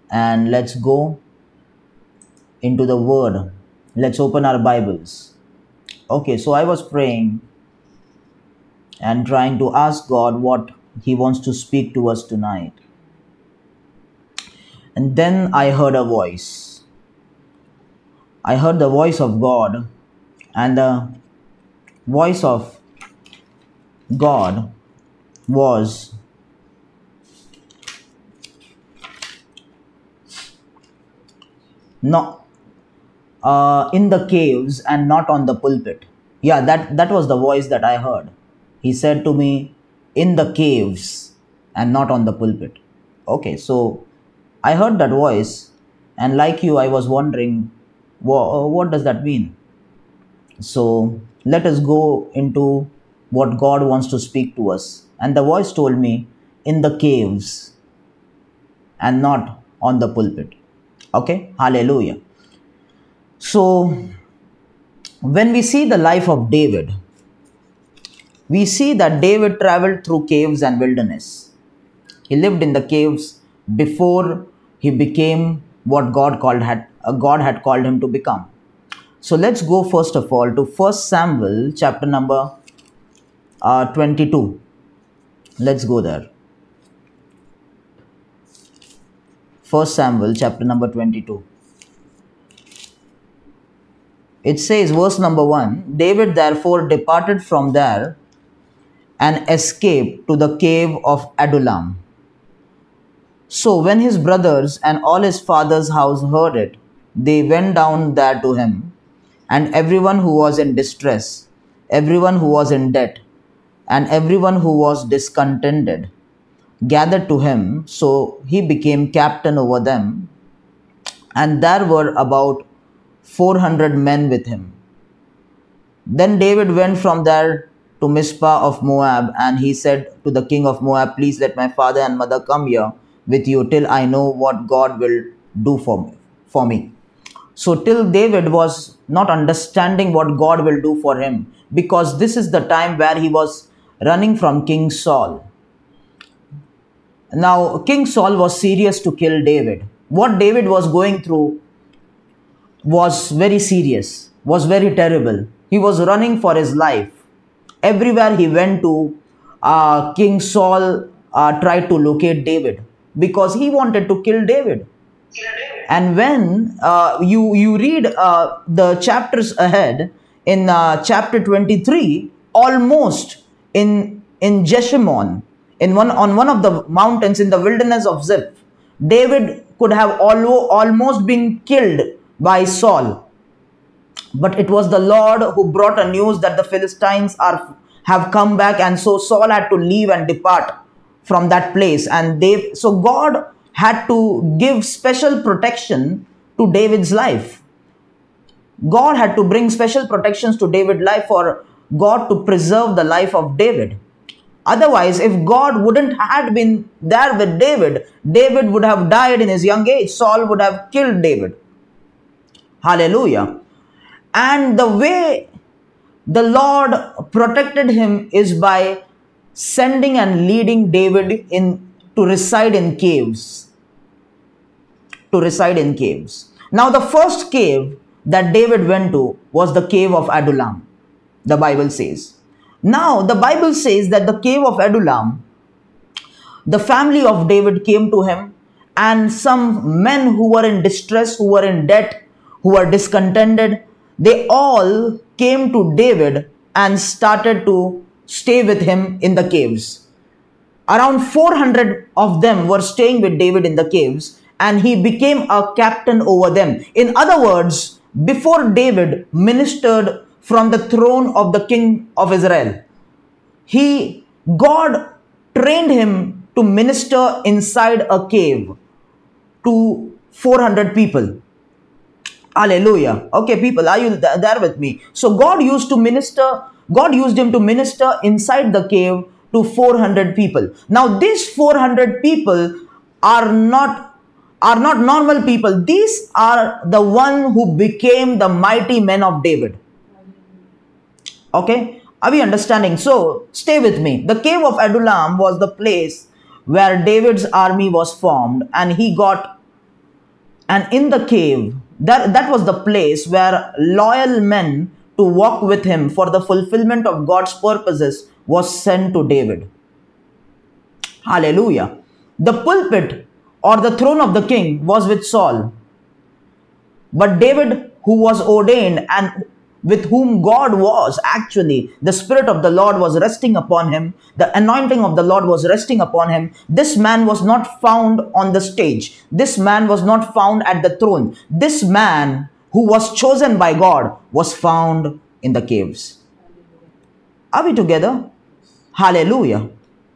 and let's go into the word. Let's open our Bibles. Okay, so I was praying and trying to ask God what He wants to speak to us tonight. And then I heard a voice. I heard the voice of God, and the voice of God was not in the caves and not on the pulpit. Yeah, that was the voice that I heard. He said to me, in the caves and not on the pulpit. Okay, so I heard that voice, and like you, I was wondering, what does that mean? So let us go into what God wants to speak to us. And the voice told me, in the caves and not on the pulpit. Okay, hallelujah. So when we see the life of David, we see that David traveled through caves and wilderness. He lived in the caves before he became what God had called him to become. So let's go first of all to 1 Samuel chapter number 22. Let's go there. 1 Samuel chapter number 22. It says, verse number 1, David therefore departed from there and escaped to the cave of Adullam. So when his brothers and all his father's house heard it, they went down there to him, and everyone who was in distress, everyone who was in debt, and everyone who was discontented gathered to him. So he became captain over them, and there were about 400 men with him. Then David went from there to Mizpah of Moab, and he said to the king of Moab, please let my father and mother come here with you till I know what God will do for me. So till David was not understanding what God will do for him, because this is the time where he was running from King Saul. Now King Saul was serious to kill David. What David was going through was very serious, was very terrible. He was running for his life. Everywhere he went to, King Saul tried to locate David because he wanted to kill David. And when you read the chapters ahead, in chapter 23, almost in Jeshimon, on one of the mountains in the wilderness of Ziph, David could have almost been killed by Saul. But it was the Lord who brought a news that the Philistines have come back, and so Saul had to leave and depart from that place. And so God had to give special protection to David's life. God had to bring special protections to David's life for God to preserve the life of David. Otherwise, if God wouldn't have been there with David, David would have died in his young age. Saul would have killed David. Hallelujah. And the way the Lord protected him is by sending and leading David to reside in caves. To reside in caves. Now the first cave that David went to was the cave of Adullam, the Bible says. Now the Bible says that the cave of Adullam, the family of David came to him, and some men who were in distress, who were in debt, who were discontented, they all came to David and started to stay with him in the caves. Around 400 of them were staying with David in the caves, and he became a captain over them. In other words, before David ministered from the throne of the king of Israel, God trained him to minister inside a cave to 400 people. Hallelujah. Okay, people, are you there with me? So God used him to minister inside the cave to 400 people. Now these 400 people are not normal people. These are the one who became the mighty men of David. Okay, are we understanding? So stay with me. The cave of Adullam was the place where David's army was formed, and he got And in the cave, that was the place where loyal men to walk with him for the fulfillment of God's purposes was sent to David. Hallelujah. The pulpit or the throne of the king was with Saul. But David, who was ordained and with whom God was actually, the Spirit of the Lord was resting upon him, the anointing of the Lord was resting upon him. This man was not found on the stage. This man was not found at the throne. This man who was chosen by God was found in the caves. Are we together? Hallelujah.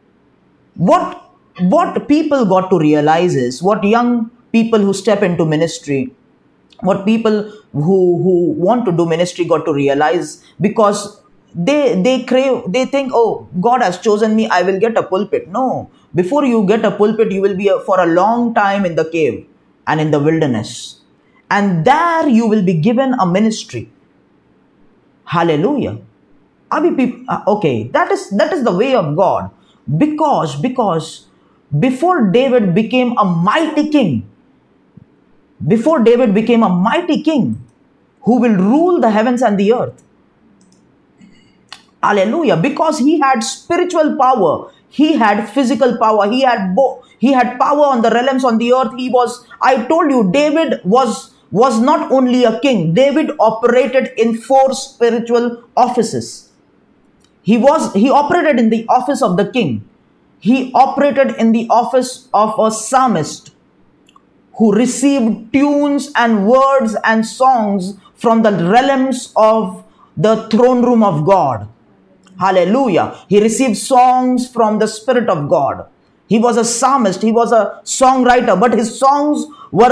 What people got to realize is, what young people who step into ministry, what people who want to do ministry got to realize, because they think, oh, God has chosen me, I will get a pulpit. No, before you get a pulpit, you will be for a long time in the cave and in the wilderness, and there you will be given a ministry. Hallelujah. Are we people? Okay, that is the way of God, because before David became a mighty king, who will rule the heavens and the earth. Hallelujah. Because he had spiritual power, he had physical power, he had power on the realms on the earth. I told you, David was not only a king. David operated in 4 spiritual offices. He operated in the office of the king. He operated in the office of a psalmist, who received tunes and words and songs from the realms of the throne room of God. Hallelujah. He received songs from the Spirit of God. He was a psalmist, he was a songwriter, but his songs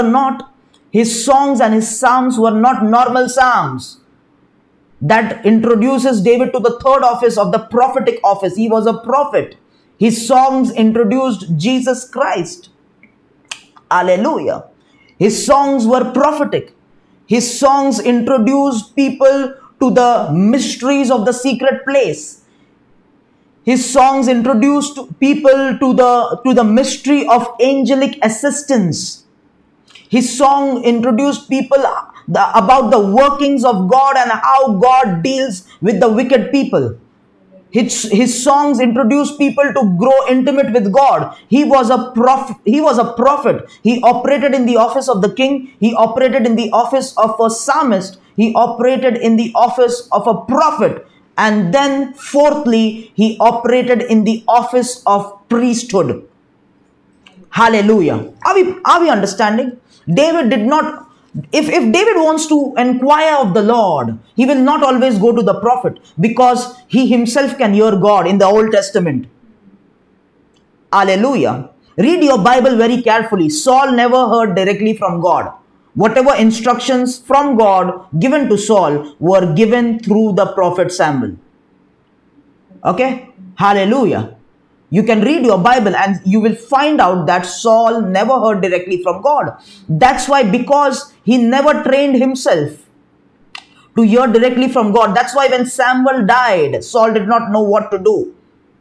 and his psalms were not normal psalms. That introduces David to the 3rd office of the prophetic office. He was a prophet. His songs introduced Jesus Christ. Hallelujah. His songs were prophetic. His songs introduced people to the mysteries of the secret place. His songs introduced people to the mystery of angelic assistance. His song introduced people about the workings of God and how God deals with the wicked people. His songs introduced people to grow intimate with God. He was a prophet. He operated in the office of the king. He operated in the office of a psalmist. He operated in the office of a prophet. And then fourthly, he operated in the office of priesthood. Hallelujah. Are we understanding? David did not, if David wants to inquire of the Lord, he will not always go to the prophet, because he himself can hear God in the Old Testament. Hallelujah. Read your Bible very carefully. Saul never heard directly from God. Whatever instructions from God given to Saul were given through the prophet Samuel. Okay? Hallelujah. You can read your Bible and you will find out that Saul never heard directly from God. That's why, because he never trained himself to hear directly from God. That's why when Samuel died, Saul did not know what to do.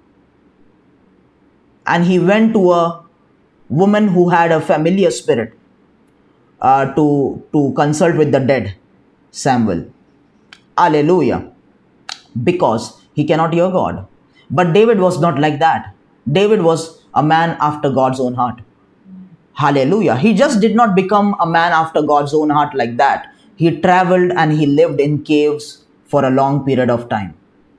And he went to a woman who had a familiar spirit to consult with the dead Samuel. Hallelujah. Because he cannot hear God. But David was not like that. David was a man after God's own heart. Hallelujah. He just did not become a man after God's own heart like that. He traveled and he lived in caves for a long period of time.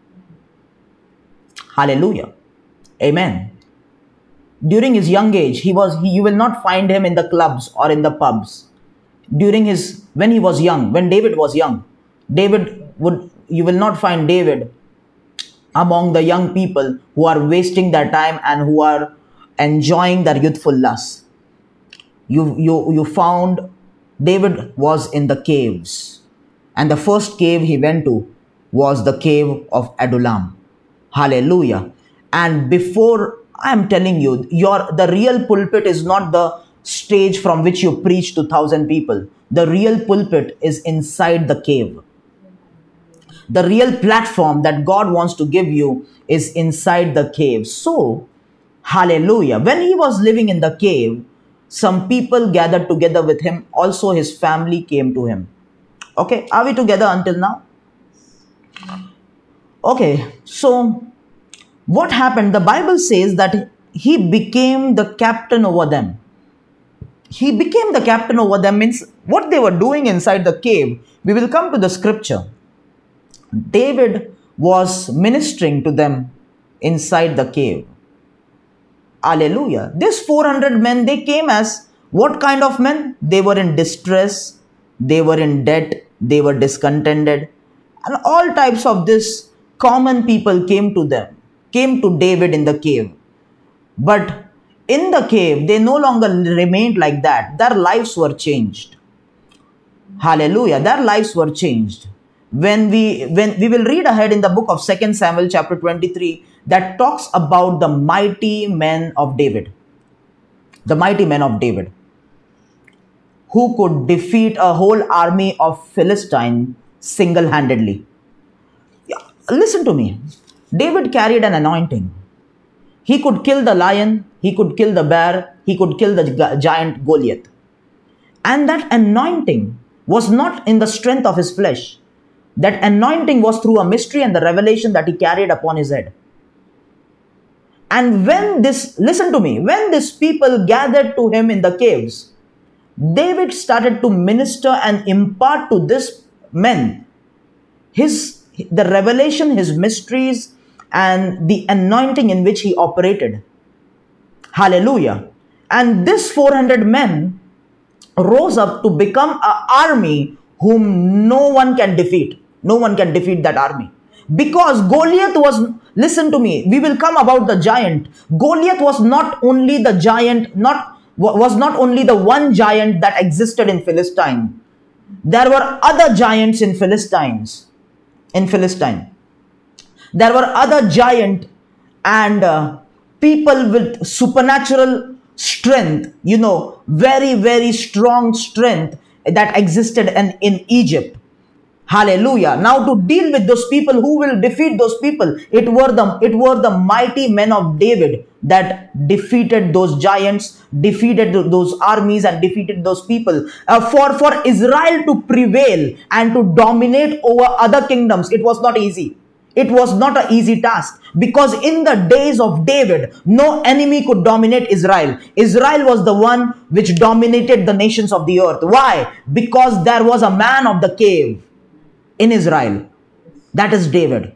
Hallelujah. Amen. During his young age, you will not find him in the clubs or in the pubs. When David was young, you will not find David among the young people who are wasting their time and who are enjoying their youthful lusts. You found David was in the caves, and the first cave he went to was the cave of Adullam. Hallelujah. And before, I am telling you, the real pulpit is not the stage from which you preach to 1,000 people. The real pulpit is inside the cave. The real platform that God wants to give you is inside the cave. So, hallelujah. When he was living in the cave, some people gathered together with him. Also his family came to him. Okay, are we together until now? Okay, so what happened? The Bible says that he became the captain over them. He became the captain over them means what they were doing inside the cave. We will come to the scripture. David was ministering to them inside the cave. Hallelujah. These 400 men, they came as what kind of men? They were in distress, they were in debt, they were discontented, and all types of this common people came to them, came to David in the cave. But in the cave, they no longer remained like that. Their lives were changed. Hallelujah. Their lives were changed. When we will read ahead in the book of 2 Samuel chapter 23 that talks about the mighty men of David. The mighty men of David who could defeat a whole army of Philistine single-handedly. Listen to me. David carried an anointing. He could kill the lion, he could kill the bear, he could kill the giant Goliath. And that anointing was not in the strength of his flesh. That anointing was through a mystery and the revelation that he carried upon his head. And listen to me, when these people gathered to him in the caves, David started to minister and impart to these men the revelation, his mysteries, and the anointing in which he operated. Hallelujah. And this 400 men rose up to become an army whom no one can defeat. No one can defeat that army. Because Goliath was, listen to me, we will come about the giant. Goliath was not only the giant, was not only the one giant that existed in Philistine. There were other giants in Philistine. There were other giants and people with supernatural strength, very, very strong strength that existed in Egypt. Hallelujah. Now to deal with those people, who will defeat those people? It were the mighty men of David that defeated those giants, defeated those armies and defeated those people. For Israel to prevail and to dominate over other kingdoms, it was not easy. It was not an easy task, because in the days of David, no enemy could dominate Israel. Israel was the one which dominated the nations of the earth. Why? Because there was a man of the cave in Israel. That is David.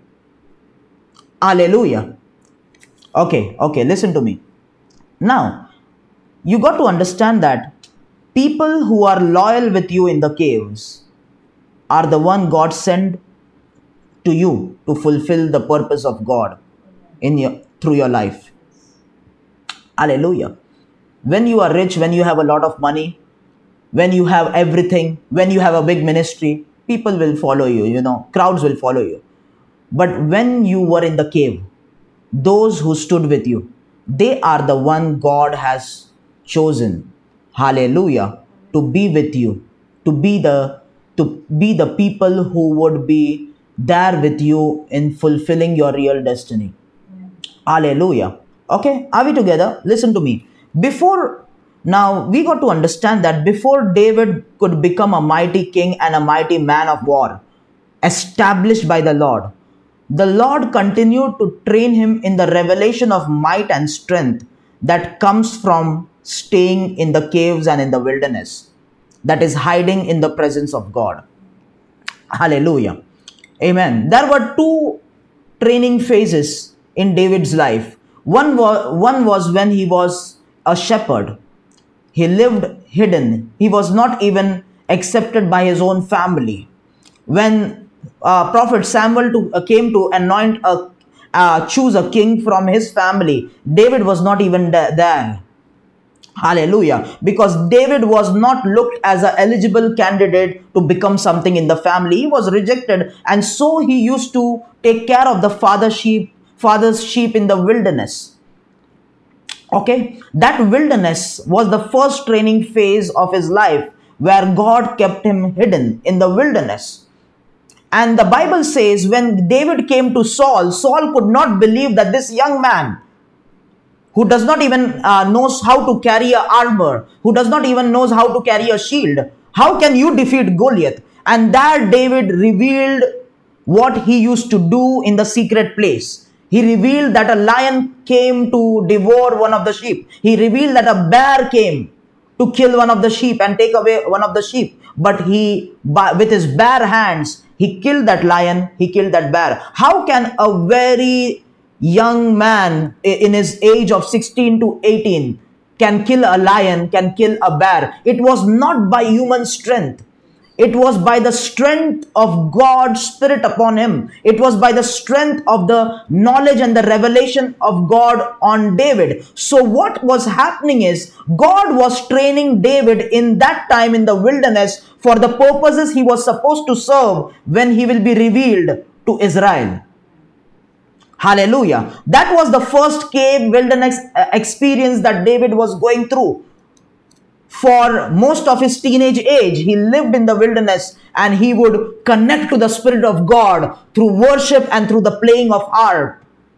Hallelujah. Okay, listen to me. Now, you got to understand that people who are loyal with you in the caves are the one God sent to you to fulfill the purpose of God through your life. Hallelujah. When you are rich, when you have a lot of money, when you have everything, when you have a big ministry, people will follow you, crowds will follow you. But when you were in the cave, those who stood with you, they are the one God has chosen. Hallelujah. To be with you, to be the people who would be there with you in fulfilling your real destiny. Hallelujah. Okay, are we together? Listen to me. Now we got to understand that before David could become a mighty king and a mighty man of war, established by the Lord continued to train him in the revelation of might and strength that comes from staying in the caves and in the wilderness, that is hiding in the presence of God. Hallelujah. Amen. There were two training phases in David's life. One was when he was a shepherd. He lived hidden. He was not even accepted by his own family. When Prophet Samuel came to choose a king from his family, David was not even there. Hallelujah. Because David was not looked as an eligible candidate to become something in the family. He was rejected, and so he used to take care of the father's sheep in the wilderness. Okay, that wilderness was the first training phase of his life, where God kept him hidden in the wilderness. And the Bible says when David came to Saul, Saul could not believe that this young man who does not even knows how to carry a armor, who does not even knows how to carry a shield. How can you defeat Goliath? And there David revealed what he used to do in the secret place. He revealed that a lion came to devour one of the sheep. He revealed that a bear came to kill one of the sheep and take away one of the sheep. But with his bare hands, he killed that lion, he killed that bear. How can a very young man in his age of 16 to 18 can kill a lion, can kill a bear? It was not by human strength. It was by the strength of God's Spirit upon him. It was by the strength of the knowledge and the revelation of God on David. So what was happening is, God was training David in that time in the wilderness for the purposes he was supposed to serve when he will be revealed to Israel. Hallelujah. That was the first cave wilderness experience that David was going through. For most of his teenage age, he lived in the wilderness and he would connect to the Spirit of God through worship and through the playing of harp.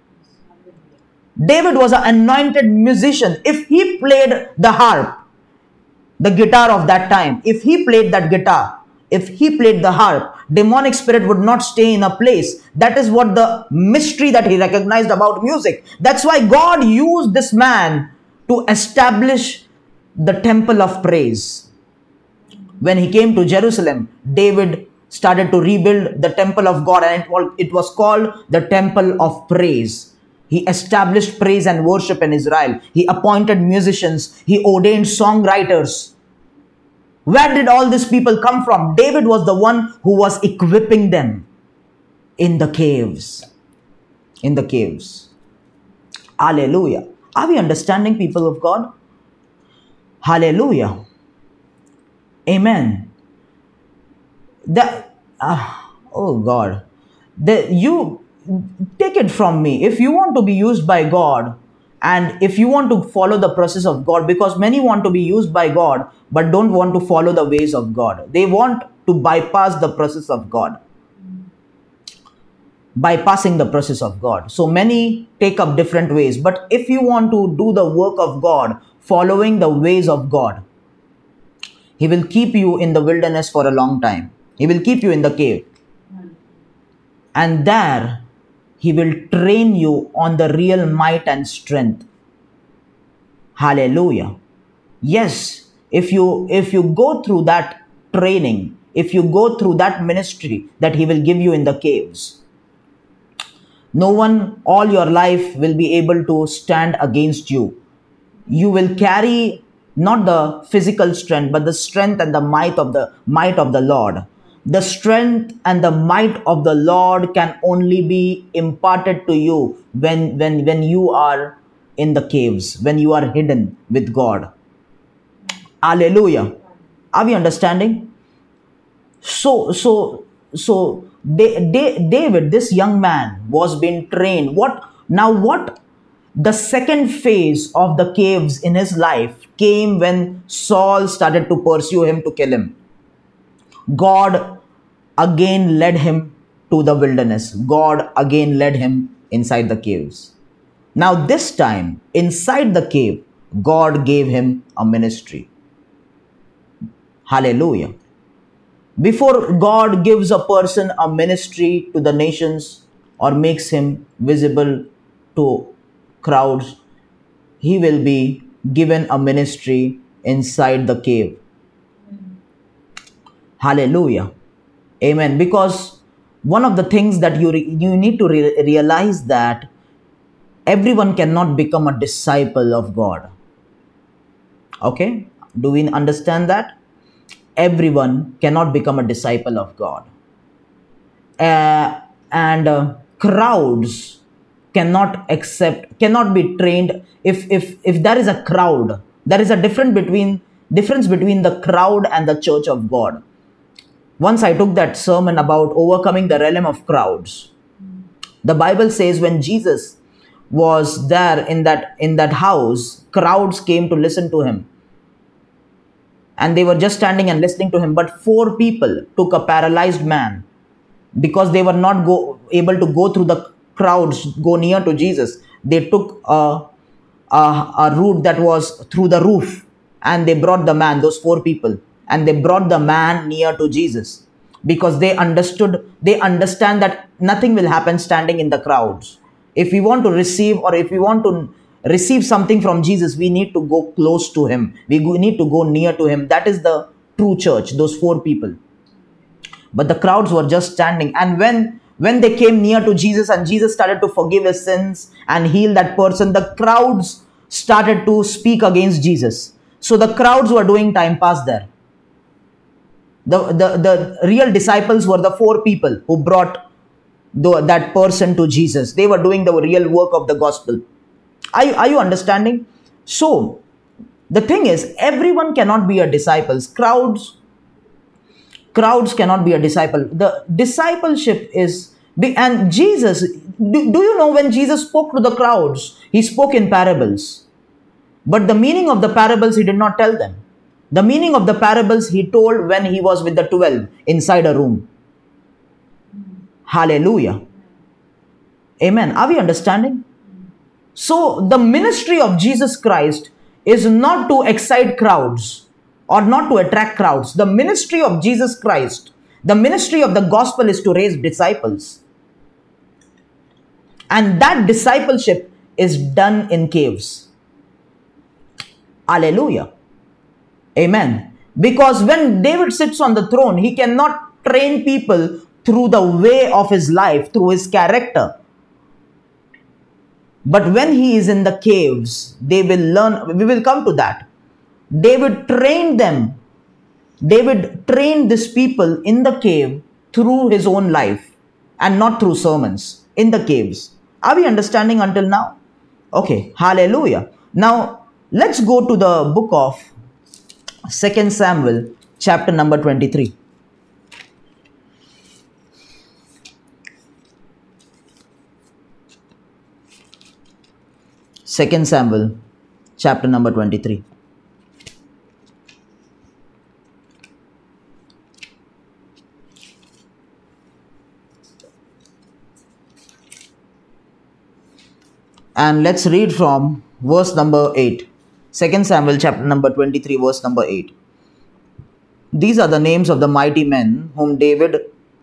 David was an anointed musician. If he played the harp, the guitar of that time, if he played that guitar, if he played the harp, demonic spirit would not stay in a place. That is what the mystery that he recognized about music. That's why God used this man to establish the temple of praise. When he came to Jerusalem, David started to rebuild the temple of God, and it was called the temple of praise. He established praise and worship in Israel. He appointed musicians. He ordained songwriters. Where did all these people come from? David was the one who was equipping them in the caves. In the caves. Hallelujah. Are we understanding, people of God? Hallelujah. Amen. Oh God. You take it from me. If you want to be used by God, and if you want to follow the process of God, because many want to be used by God, but don't want to follow the ways of God. They want to bypass the process of God. Bypassing the process of God. So many take up different ways. But if you want to do the work of God, following the ways of God, He will keep you in the wilderness for a long time. He will keep you in the cave. And there, He will train you on the real might and strength. Hallelujah. Yes, if you go through that training, if you go through that ministry that He will give you in the caves, no one all your life will be able to stand against you. You will carry not the physical strength, but the strength and the might of the Lord. The strength and the might of the Lord can only be imparted to you when you are in the caves, when you are hidden with God. Hallelujah. Are we understanding? So David, this young man, was being trained. What the second phase of the caves in his life came when Saul started to pursue him to kill him. God again led him to the wilderness. God again led him inside the caves. Now this time, inside the cave, God gave him a ministry. Hallelujah. Before God gives a person a ministry to the nations or makes him visible to crowds, he will be given a ministry inside the cave. Hallelujah. Amen. Because one of the things that you need to realize that everyone cannot become a disciple of God. Okay? Do we understand that? Everyone cannot become a disciple of God. Crowds cannot be trained. If there is a crowd, there is a difference between the crowd and the church of God. Once I took that sermon about overcoming the realm of crowds. The Bible says when Jesus was there in that house, crowds came to listen to him. And they were just standing and listening to him. But 4 people took a paralyzed man because they were not able to go through the crowds, go near to Jesus. They took a a route that was through the roof, and they brought the man, those four people, and they brought the man near to Jesus, because they understand that nothing will happen standing in the crowds. If we want to receive, or if we want to receive something from Jesus, we need to go close to him. We need to go near to him. That is the true church, those four people. But the crowds were just standing. And when they came near to Jesus, and Jesus started to forgive his sins and heal that person, the crowds started to speak against Jesus. So the crowds were doing time pass there. The real disciples were the four people who brought that person to Jesus. They were doing the real work of the gospel. Are you understanding? So the thing is, everyone cannot be a disciple. Crowds cannot be a disciple. The discipleship is, and Jesus, do you know, when Jesus spoke to the crowds, he spoke in parables. But the meaning of the parables, he did not tell them. The meaning of the parables he told when he was with the 12 inside a room. Hallelujah. Amen. Are we understanding? So the ministry of Jesus Christ is not to excite crowds or not to attract crowds. The ministry of Jesus Christ, the ministry of the gospel, is to raise disciples. And that discipleship is done in caves. Hallelujah. Amen. Because when David sits on the throne, he cannot train people through the way of his life, through his character. But when he is in the caves, they will learn. We will come to that. David trained them. David trained these people in the cave through his own life and not through sermons, in the caves. Are we understanding until now? Okay, hallelujah. Now, let's go to the book of 2 Samuel, chapter number 23. Second Samuel, chapter number 23. And let's read from verse number 8. 2 Samuel chapter number 23, verse number 8. These are the names of the mighty men whom David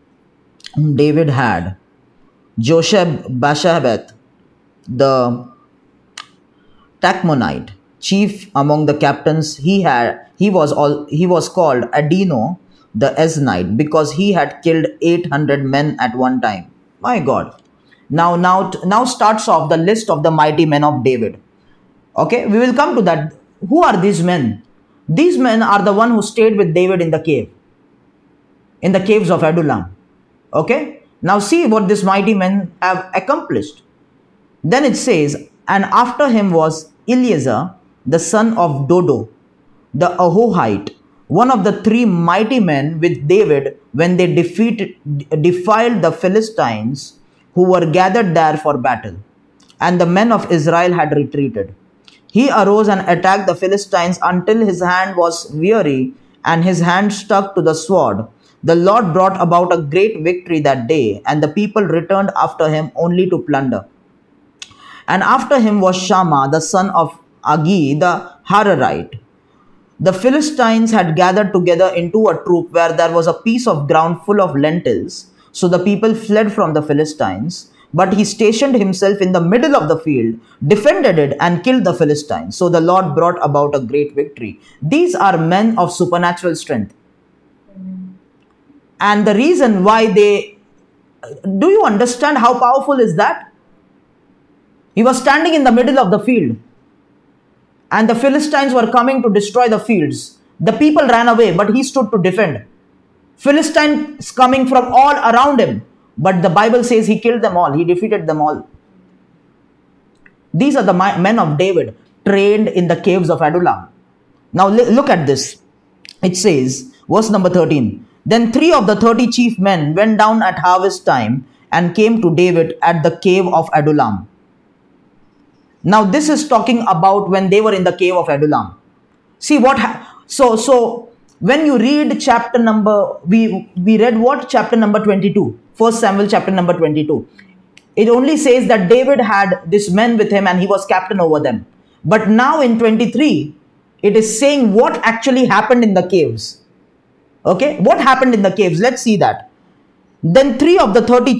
had. Josheb-Basshebeth, the Tachmonite, chief among the captains. He was called Adino the Eznite, because he had killed 800 men at one time. My God. Now starts off the list of the mighty men of David. Okay, we will come to that. Who are these men? These men are the one who stayed with David in the cave, in the caves of Adullam. Okay, now see what these mighty men have accomplished. Then it says, and after him was Eleazar, the son of Dodo, the Ahohite, one of the three mighty men with David when they defiled the Philistines who were gathered there for battle. And the men of Israel had retreated. He arose and attacked the Philistines until his hand was weary and his hand stuck to the sword. The Lord brought about a great victory that day, and the people returned after him only to plunder. And after him was Shammah, the son of Agi, the Hararite. The Philistines had gathered together into a troop where there was a piece of ground full of lentils. So the people fled from the Philistines, but he stationed himself in the middle of the field, defended it, and killed the Philistines. So the Lord brought about a great victory. These are men of supernatural strength. And the reason why do you understand how powerful is that? He was standing in the middle of the field, and the Philistines were coming to destroy the fields. The people ran away, but he stood to defend. Philistines coming from all around him, but the Bible says he killed them all. He defeated them all. These are the men of David, trained in the caves of Adullam. Now look at this. It says, verse number 13. Then 3 of the 30 chief men went down at harvest time and came to David at the cave of Adullam. Now this is talking about when they were in the cave of Adullam. See what so when you read chapter number, we read what? Chapter number 22. 1 Samuel chapter number 22. It only says that David had this men with him and he was captain over them. But now in 23, it is saying what actually happened in the caves. Okay, what happened in the caves? Let's see that. Then 3 of the 30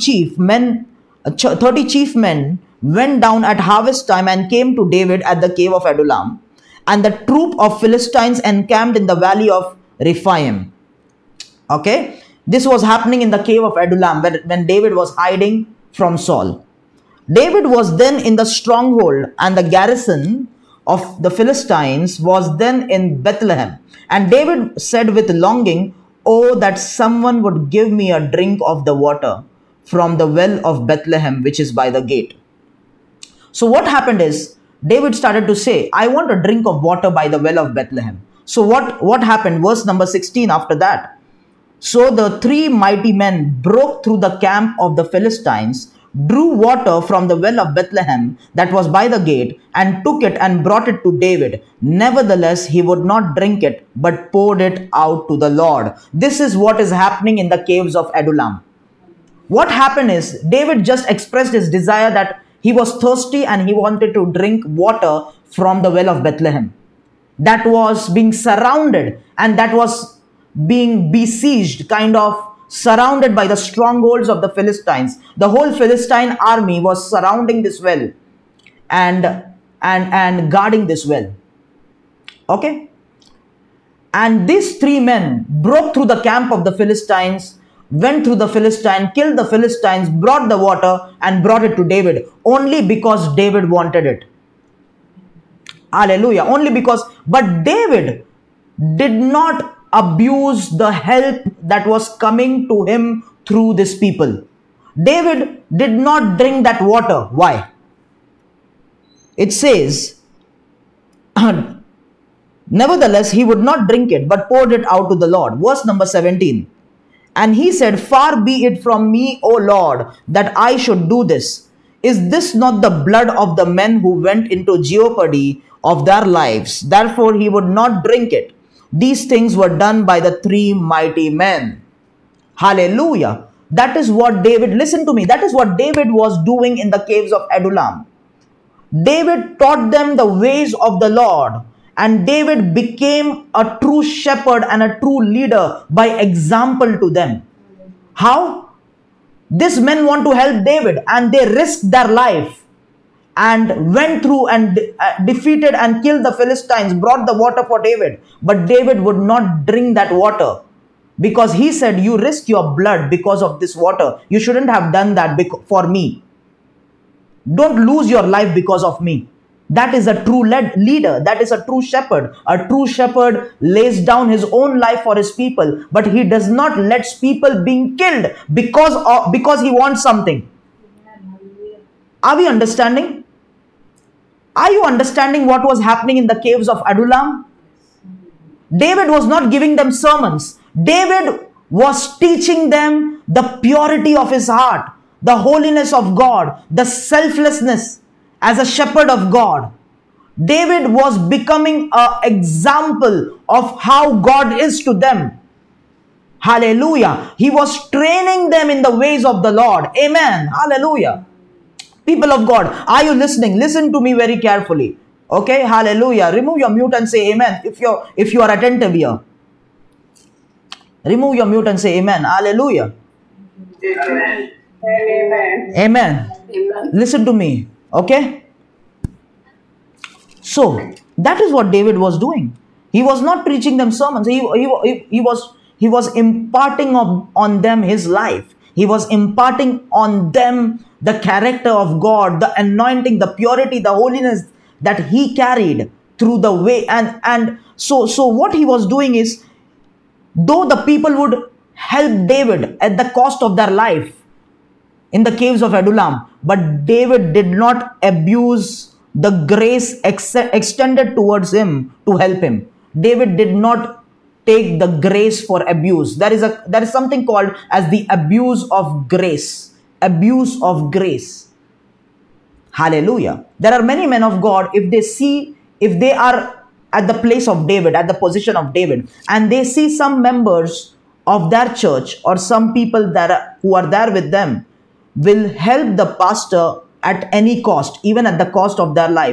chief men went down at harvest time and came to David at the cave of Adullam. And the troop of Philistines encamped in the valley of Rephaim. Okay, this was happening in the cave of Adullam when David was hiding from Saul. David was then in the stronghold, and the garrison of the Philistines was then in Bethlehem. And David said with longing, "Oh, that someone would give me a drink of the water from the well of Bethlehem, which is by the gate." So what happened is, David started to say, "I want a drink of water by the well of Bethlehem." So what happened? Verse number 16 after that. So the 3 mighty men broke through the camp of the Philistines, drew water from the well of Bethlehem that was by the gate, and took it and brought it to David. Nevertheless, he would not drink it, but poured it out to the Lord. This is what is happening in the caves of Adullam. What happened is, David just expressed his desire that he was thirsty and he wanted to drink water from the well of Bethlehem. That was being surrounded, and that was being besieged, kind of surrounded by the strongholds of the Philistines. The whole Philistine army was surrounding this well and guarding this well. Okay? And these 3 men broke through the camp of the Philistines, went through the Philistine, killed the Philistines, brought the water and brought it to David, only because David wanted it. Hallelujah. Only because, but David did not abuse the help that was coming to him through these people. David did not drink that water. Why? It says, nevertheless, he would not drink it, but poured it out to the Lord. Verse number 17. And he said, "Far be it from me, O Lord, that I should do this. Is this not the blood of the men who went into jeopardy of their lives?" Therefore, he would not drink it. These things were done by the 3 mighty men. Hallelujah. That is what David, listen to me, that is what David was doing in the caves of Adullam. David taught them the ways of the Lord, and David became a true shepherd and a true leader by example to them. How? These men want to help David, and they risked their life and went through and defeated and killed the Philistines, brought the water for David. But David would not drink that water because he said, "You risk your blood because of this water. You shouldn't have done that for me. Don't lose your life because of me." That is a true leader. That is a true shepherd. A true shepherd lays down his own life for his people, but he does not let people being killed because he wants something. Are we understanding? Are you understanding what was happening in the caves of Adullam? David was not giving them sermons. David was teaching them the purity of his heart, the holiness of God, the selflessness as a shepherd of God. David was becoming an example of how God is to them. Hallelujah. He was training them in the ways of the Lord. Amen. Hallelujah. People of God, are you listening? Listen to me very carefully. Okay, hallelujah. Remove your mute and say amen if you are attentive here. Remove your mute and say amen. Hallelujah. Amen. Amen. Amen. Amen. Listen to me. Okay. So that is what David was doing. He was not preaching them sermons. He was imparting on them his life. He was imparting on them the character of God, the anointing, the purity, the holiness that he carried through the way. And so what he was doing is, though the people would help David at the cost of their life in the caves of Adullam, but David did not abuse the grace extended towards him to help him. David did not take the grace for abuse. There is something called as the abuse of grace. Abuse of grace. Hallelujah. There are many men of God, if they are at the place of David, at the position of David, and they see some members of their church or some people who are there with them, will help the pastor at any cost, even at the cost of their life.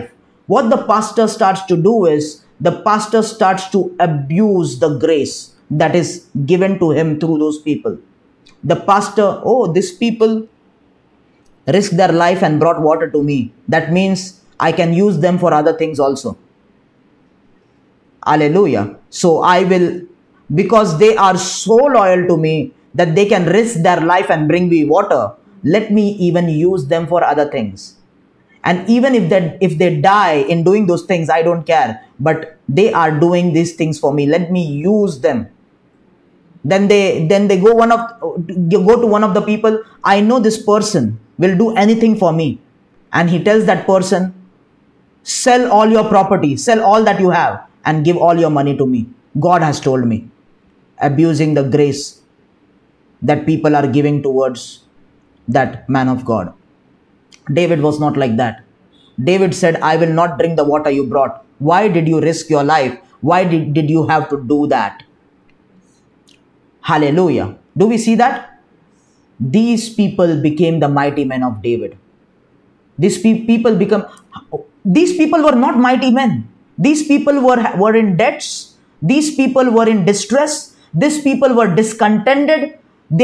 what the pastor starts to do is the pastor starts to abuse the grace that is given to him through those people. The pastor, oh, these people risked their life and brought water to me. That means I can use them for other things also. Hallelujah. So I will, because they are so loyal to me that they can risk their life and bring me water, let me even use them for other things. And even if they die in doing those things, I don't care. But they are doing these things for me. Let me use them. Then they go to one of the people. I know this person will do anything for me. And he tells that person, sell all your property, sell all that you have, and give all your money to me. God has told me. Abusing the grace that people are giving towards that man of God. David was not like that. David said, I will not drink the water you brought. Why did you risk your life? Why did you have to do that? Hallelujah. Do we see that? These people became the mighty men of David. These people were not mighty men. These people were in debts. These people were in distress. These people were discontented. They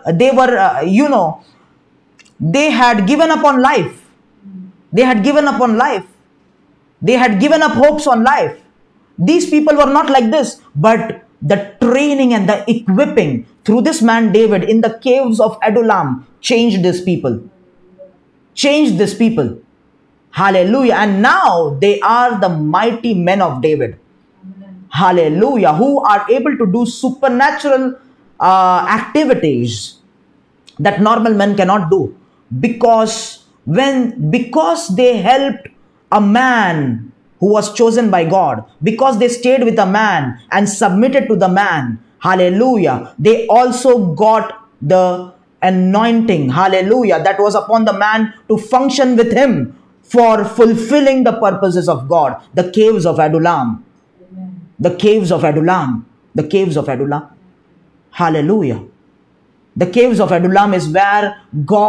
had given up on life. They had given up on life. They had given up hopes on life. These people were not like this, but the training and the equipping through this man David in the caves of Adullam changed these people. Changed these people. Hallelujah. And now they are the mighty men of David. Hallelujah. Who are able to do supernatural activities that normal men cannot do. Because they helped a man who was chosen by God, because they stayed with a man and submitted to the man, hallelujah, they also got the anointing, hallelujah, that was upon the man to function with him for fulfilling the purposes of God. The caves of Adullam. The caves of Adullam. The caves of Adullam. Hallelujah. The caves of Adullam is where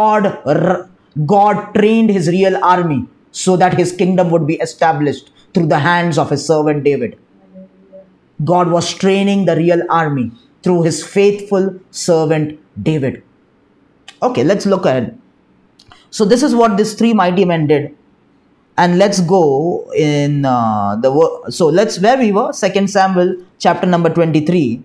God trained his real army so that his kingdom would be established through the hands of his servant David. God was training the real army through his faithful servant David. Okay, let's look ahead. So this is what these three mighty men did. And let's go in where we were, 2 Samuel chapter number 23.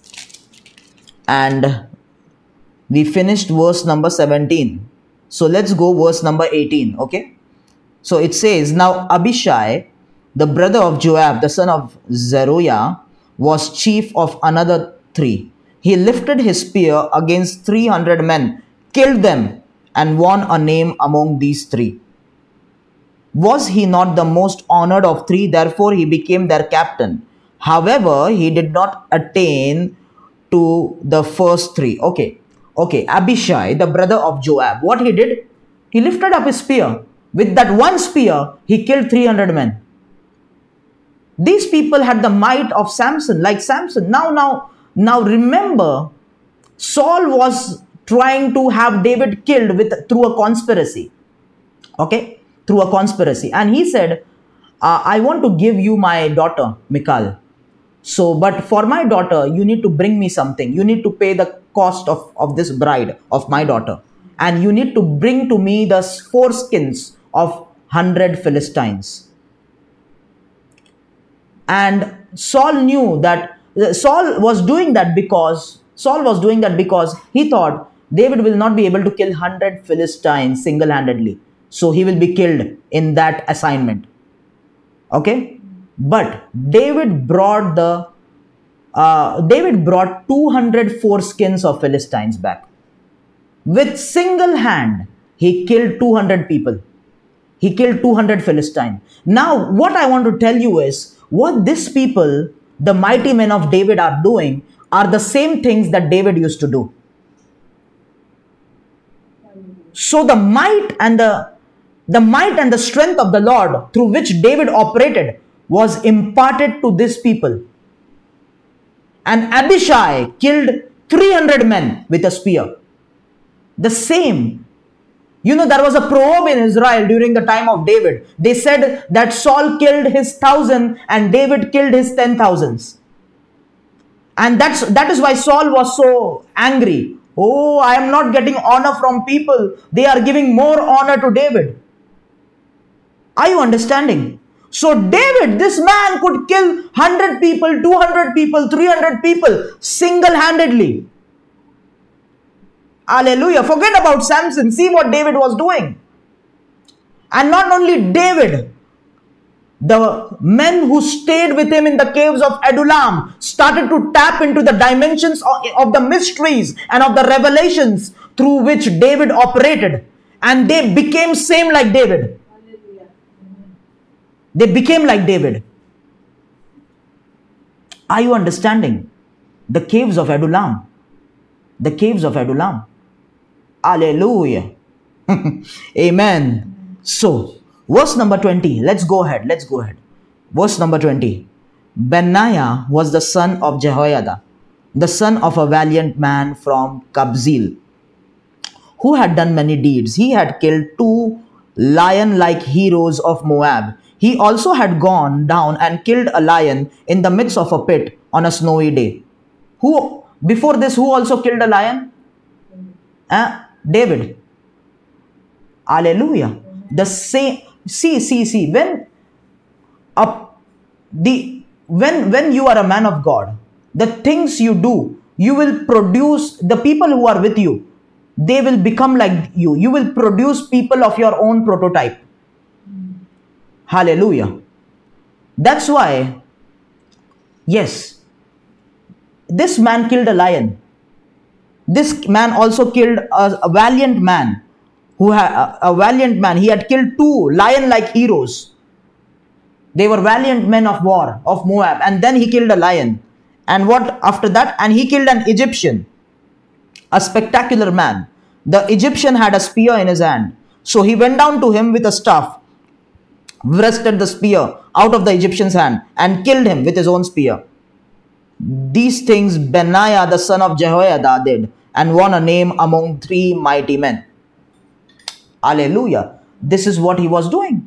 And we finished verse number 17. So let's go verse number 18, okay? So it says, now Abishai, the brother of Joab, the son of Zeruiah, was chief of another three. He lifted his spear against 300 men, killed them, and won a name among these three. Was he not the most honored of three? Therefore he became their captain. However, he did not attain to the first three. Okay, Abishai, the brother of Joab, what he did? He lifted up his spear. With that one spear, he killed 300 men. These people had the might of Samson, like Samson. Now remember, Saul was trying to have David killed through a conspiracy. Okay, through a conspiracy. And he said, I want to give you my daughter, Michal. So, but for my daughter, you need to bring me something. You need to pay the cost of this bride of my daughter. And you need to bring to me the foreskins of 100 Philistines. And Saul knew that Saul was doing that because he thought David will not be able to kill 100 Philistines single-handedly. So he will be killed in that assignment. Okay? But David brought 200 foreskins of Philistines back. With single hand, he killed 200 people. He killed 200 Philistines. Now, what I want to tell you is, what these people, the mighty men of David, are doing are the same things that David used to do. So the might and the strength of the Lord through which David operated was imparted to these people. And Abishai killed 300 men with a spear. The same You know, there was a proverb in Israel during the time of David. They said that Saul killed his 1,000 and David killed his 10,000s. And that is why Saul was so angry. Oh, I am not getting honor from people. They are giving more honor to David. Are you understanding? So David, this man could kill 100 people, 200 people, 300 people single-handedly. Hallelujah. Forget about Samson. See what David was doing. And not only David, the men who stayed with him in the caves of Adullam started to tap into the dimensions of the mysteries and of the revelations through which David operated. And they became same like David. They became like David. Are you understanding? The caves of Adullam. The caves of Adullam. Hallelujah. Amen. So, verse number 20. Let's go ahead. Verse number 20. Benaiah was the son of Jehoiada, the son of a valiant man from Kabzeel, who had done many deeds. He had killed 2 lion-like heroes of Moab. He also had gone down and killed a lion in the midst of a pit on a snowy day. Before this, who also killed a lion? David. Hallelujah. The same. See. When you are a man of God, the things you do, you will produce the people who are with you. They will become like you. You will produce people of your own prototype. Hallelujah. That's why, yes, this man killed a lion. This man also killed a valiant man. A valiant man. He had killed 2 lion-like heroes. They were valiant men of war of Moab. And then he killed a lion. And what after that? And he killed an Egyptian. A spectacular man. The Egyptian had a spear in his hand. So he went down to him with a staff, wrested the spear out of the Egyptian's hand and killed him with his own spear. These things Benaiah the son of Jehoiada did and won a name among 3 mighty men. Hallelujah. This is what he was doing.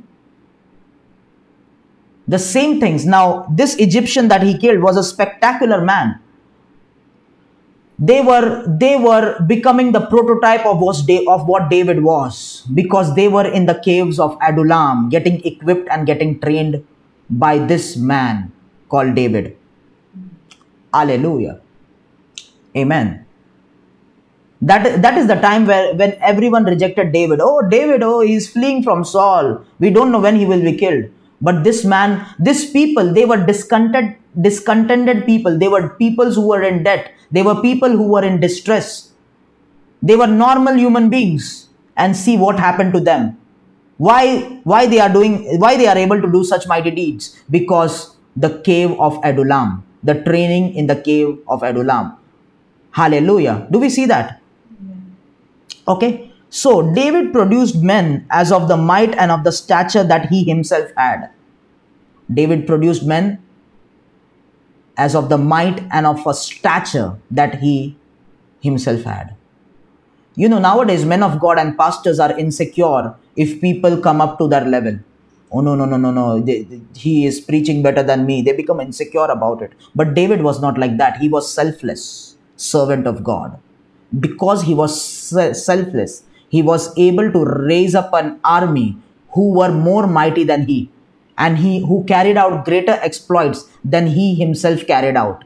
The same things. Now, this Egyptian that he killed was a spectacular man. They were becoming the prototype of what David was, because they were in the caves of Adullam, getting equipped and getting trained by this man called David. Hallelujah. Amen. That is the time when everyone rejected David. David, he's fleeing from Saul. We don't know when he will be killed. But this man, these people, they were discontented people. They were people who were in debt. They were people who were in distress. They were normal human beings. And see what happened to them. Why they are able to do such mighty deeds? Because the cave of Adullam, the training in the cave of Adullam. Hallelujah. Do we see that? Okay. So David produced men as of the might and of the stature that he himself had. David produced men as of the might and of a stature that he himself had. You know, nowadays men of God and pastors are insecure if people come up to their level. Oh, no. He is preaching better than me. They become insecure about it. But David was not like that. He was selfless, servant of God. Because he was selfless, he was able to raise up an army who were more mighty than he, and who carried out greater exploits than he himself carried out.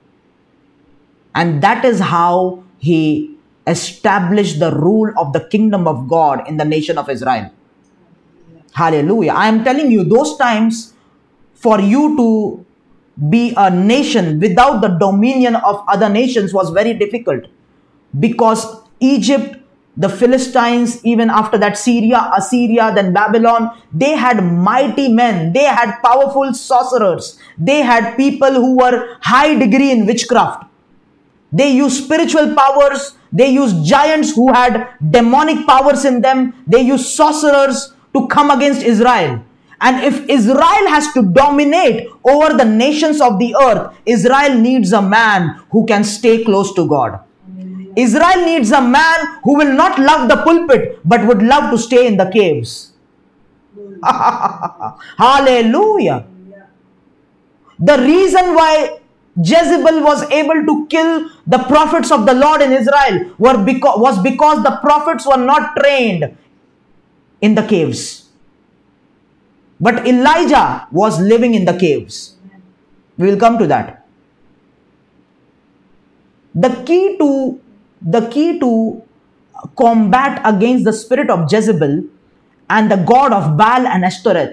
And that is how he established the rule of the kingdom of God in the nation of Israel. Hallelujah. I am telling you, those times for you to be a nation without the dominion of other nations was very difficult, because Egypt, the Philistines, even after that Syria, Assyria, then Babylon, they had mighty men. They had powerful sorcerers. They had people who were high degree in witchcraft. They used spiritual powers. They used giants who had demonic powers in them. They used sorcerers to come against Israel. And if Israel has to dominate over the nations of the earth, Israel needs a man who can stay close to God. Israel needs a man who will not love the pulpit but would love to stay in the caves. Hallelujah. The reason why Jezebel was able to kill the prophets of the Lord in Israel was because the prophets were not trained in the caves. But Elijah was living in the caves. We will come to that. The key to combat against the spirit of Jezebel and the god of Baal and Ashtoreth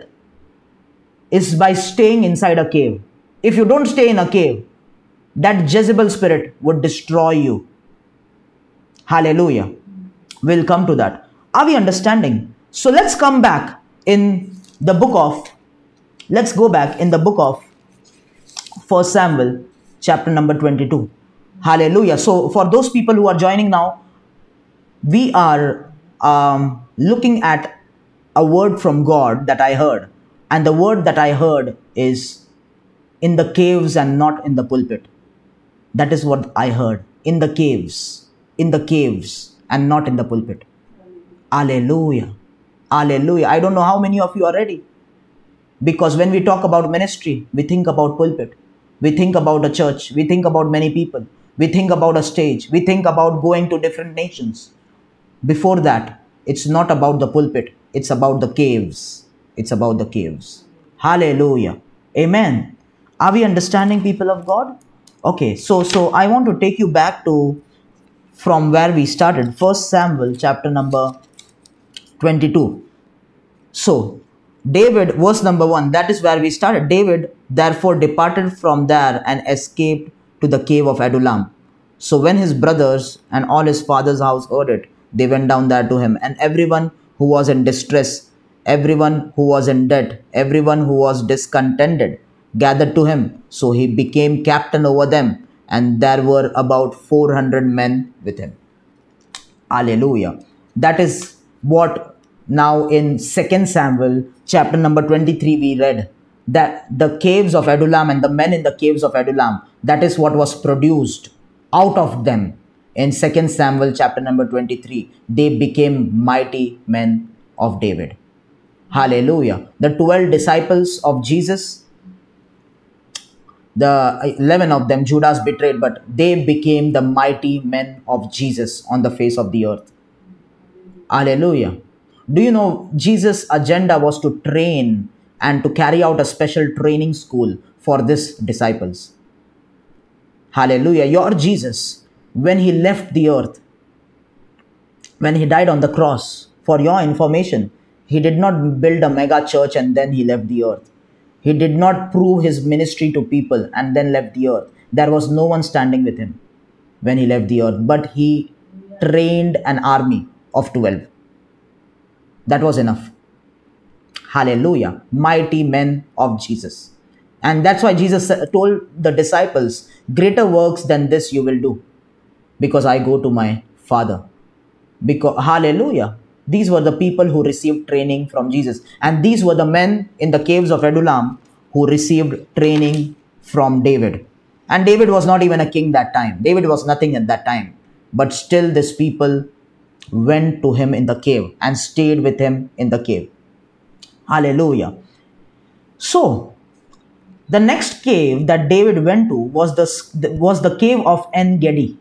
is by staying inside a cave. If you don't stay in a cave, that Jezebel spirit would destroy you. Hallelujah. We'll come to that. Are we understanding? So let's come back in the book of, let's go back in the book of 1 Samuel chapter number 22. Hallelujah. So for those people who are joining now, we are looking at a word from God that I heard. And the word that I heard is in the caves and not in the pulpit. That is what I heard. In the caves and not in the pulpit. Hallelujah. Hallelujah. I don't know how many of you are ready. Because when we talk about ministry, we think about pulpit. We think about a church. We think about many people. We think about a stage. We think about going to different nations. Before that, it's not about the pulpit. It's about the caves. It's about the caves. Hallelujah. Amen. Are we understanding, people of God? Okay, so I want to take you back to from where we started. 1 Samuel chapter number 22. So, David, verse number 1, that is where we started. David therefore departed from there and escaped to the cave of Adullam. So when his brothers and all his father's house heard it, they went down there to him. And everyone who was in distress, everyone who was in debt, everyone who was discontented, gathered to him. So he became captain over them. And there were about 400 men with him. Hallelujah. That is what now in 2 Samuel chapter number 23 we read. That the caves of Adullam and the men in the caves of Adullam, that is what was produced out of them. In 2 Samuel chapter number 23, they became mighty men of David. Hallelujah. The 12 disciples of Jesus, the 11 of them, Judas betrayed, but they became the mighty men of Jesus on the face of the earth. Hallelujah. Do you know Jesus' agenda was to train and to carry out a special training school for these disciples? Hallelujah. Your Jesus, when he left the earth, when he died on the cross, for your information, he did not build a mega church and then he left the earth. He did not prove his ministry to people and then left the earth. There was no one standing with him when he left the earth, but he trained an army of 12. That was enough. Hallelujah. Mighty men of Jesus. And that's why Jesus told the disciples, greater works than this you will do, because I go to my Father. Because, hallelujah. These were the people who received training from Jesus. And these were the men in the caves of Adullam who received training from David. And David was not even a king that time. David was nothing at that time. But still these people went to him in the cave and stayed with him in the cave. Hallelujah. So, the next cave that David went to was the cave of En-Gedi.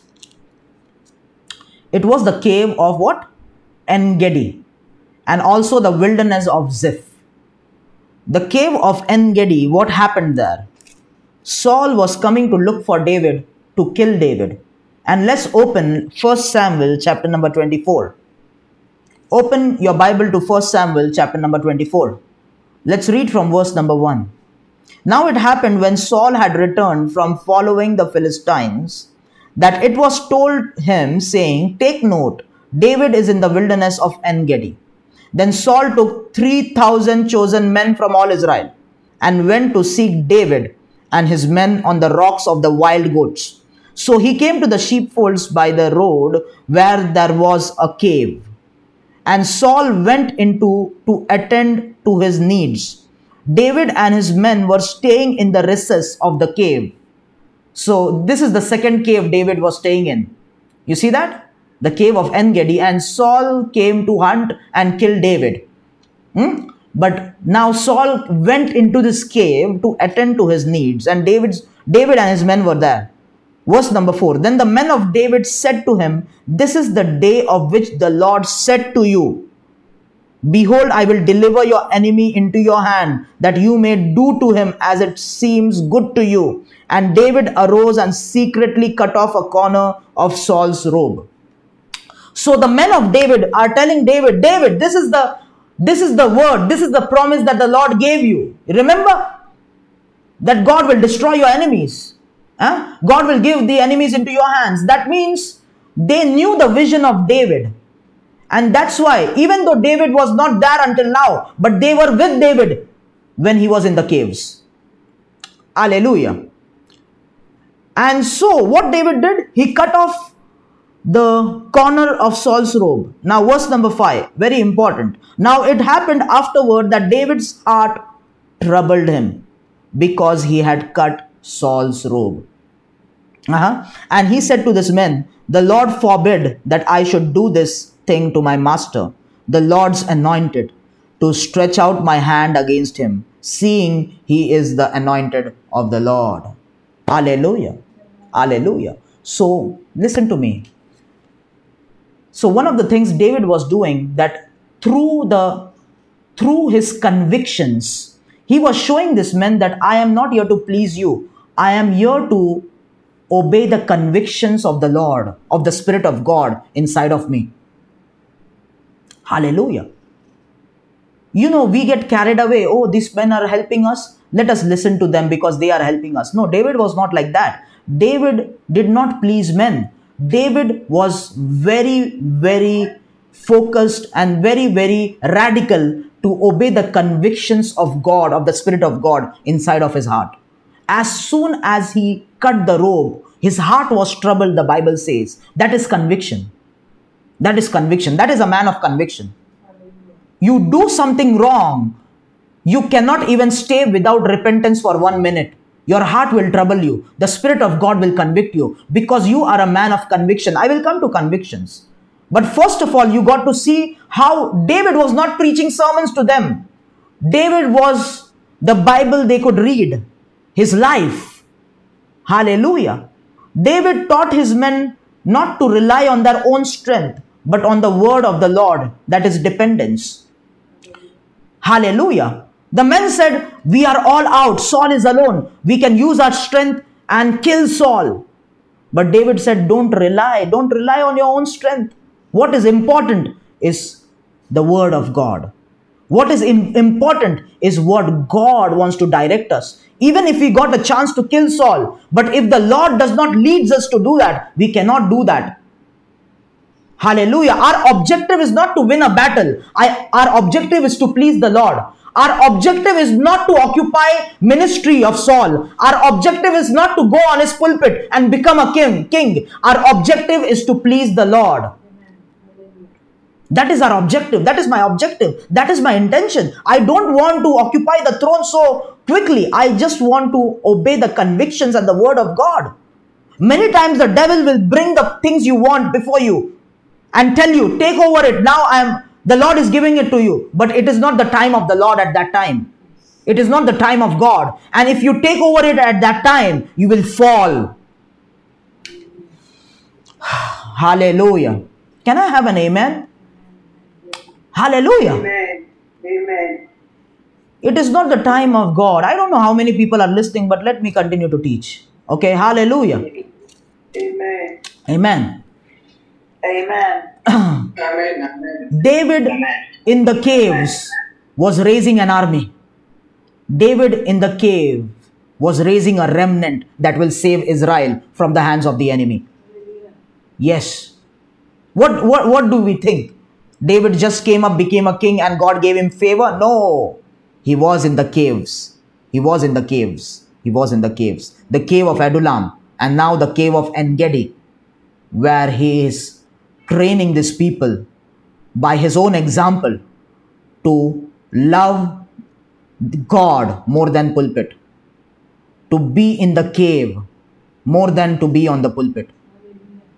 It was the cave of what? En-Gedi. And also the wilderness of Ziph. The cave of En-Gedi, what happened there? Saul was coming to look for David, to kill David. And let's open 1 Samuel chapter number 24. Open your Bible to 1 Samuel chapter number 24. Let's read from verse number 1. Now it happened when Saul had returned from following the Philistines, that it was told him, saying, take note, David is in the wilderness of En-Gedi. Then Saul took 3,000 chosen men from all Israel and went to seek David and his men on the rocks of the wild goats. So he came to the sheepfolds by the road where there was a cave. And Saul went into to attend to his needs. David and his men were staying in the recess of the cave. So this is the second cave David was staying in. You see that? The cave of En-Gedi, and Saul came to hunt and kill David. But now Saul went into this cave to attend to his needs, and David and his men were there. Verse number 4. Then the men of David said to him, "This is the day of which the Lord said to you, Behold, I will deliver your enemy into your hand, that you may do to him as it seems good to you." And David arose and secretly cut off a corner of Saul's robe. So the men of David are telling David, "David, this is the word, this is the promise that the Lord gave you. Remember that God will destroy your enemies. God will give the enemies into your hands." That means they knew the vision of David. And that's why, even though David was not there until now, but they were with David when he was in the caves. Hallelujah. And so what David did, he cut off the corner of Saul's robe. Now verse number 5, very important. Now it happened afterward that David's heart troubled him because he had cut Saul's robe. And he said to this man, "The Lord forbid that I should do this thing to my master, the Lord's anointed, to stretch out my hand against him, seeing he is the anointed of the Lord." Hallelujah. Hallelujah. So listen to me. So one of the things David was doing, that through his convictions, he was showing this man that I am not here to please you. I am here to obey the convictions of the Lord, of the Spirit of God inside of me. Hallelujah. You know, we get carried away. Oh, these men are helping us. Let us listen to them because they are helping us. No, David was not like that. David did not please men. David was very, very focused and very, very radical to obey the convictions of God, of the Spirit of God inside of his heart. As soon as he cut the robe, his heart was troubled, the Bible says. That is conviction. That is conviction. That is a man of conviction. You do something wrong, you cannot even stay without repentance for 1 minute. Your heart will trouble you. The Spirit of God will convict you because you are a man of conviction. I will come to convictions. But first of all, you got to see how David was not preaching sermons to them. David was the Bible they could read. His life. Hallelujah. David taught his men not to rely on their own strength, but on the word of the Lord, that is dependence. Hallelujah. The men said, "We are all out. Saul is alone. We can use our strength and kill Saul." But David said, don't rely on your own strength. What is important is the word of God. What is important is what God wants to direct us. Even if we got a chance to kill Saul, but if the Lord does not lead us to do that, we cannot do that. Hallelujah. Our objective is not to win a battle. Our objective is to please the Lord. Our objective is not to occupy ministry of Saul. Our objective is not to go on his pulpit and become a king. Our objective is to please the Lord. That is our objective. That is my objective. That is my intention. I don't want to occupy the throne so quickly. I just want to obey the convictions and the word of God. Many times the devil will bring the things you want before you and tell you, take over it. Now the Lord is giving it to you. But it is not the time of the Lord at that time. It is not the time of God. And if you take over it at that time, you will fall. Hallelujah. Can I have an amen? Hallelujah. Amen. Amen. It is not the time of God. I don't know how many people are listening, but let me continue to teach. Okay, hallelujah. Amen. Amen. Amen. Amen. David in the caves was raising an army. David in the cave was raising a remnant that will save Israel from the hands of the enemy. Yes. What do we think? David just came up, became a king, and God gave him favor? No. He was in the caves. He was in the caves. He was in the caves. The cave of Adullam, and now the cave of En-Gedi, where he is training these people by his own example to love God more than pulpit, to be in the cave more than to be on the pulpit.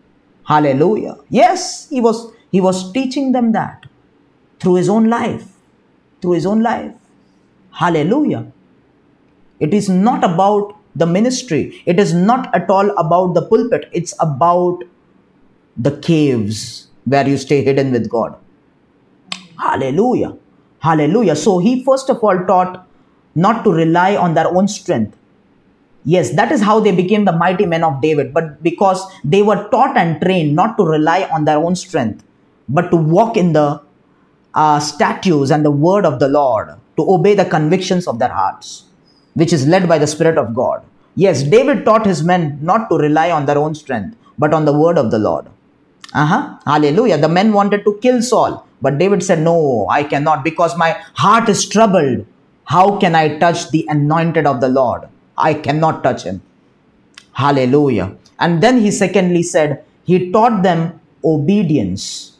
Hallelujah. Yes, he was teaching them that through his own life. Through his own life. Hallelujah. It is not about the ministry. It is not at all about the pulpit. It's about the caves where you stay hidden with God. Hallelujah. Hallelujah. So he first of all taught not to rely on their own strength. Yes, that is how they became the mighty men of David. But because they were taught and trained not to rely on their own strength, but to walk in the statutes and the word of the Lord, to obey the convictions of their hearts, which is led by the Spirit of God. Yes, David taught his men not to rely on their own strength, but on the word of the Lord. Hallelujah. The men wanted to kill Saul, but David said, no, I cannot, because my heart is troubled. How can I touch the anointed of the Lord? I cannot touch him. Hallelujah. And then he secondly said, he taught them obedience.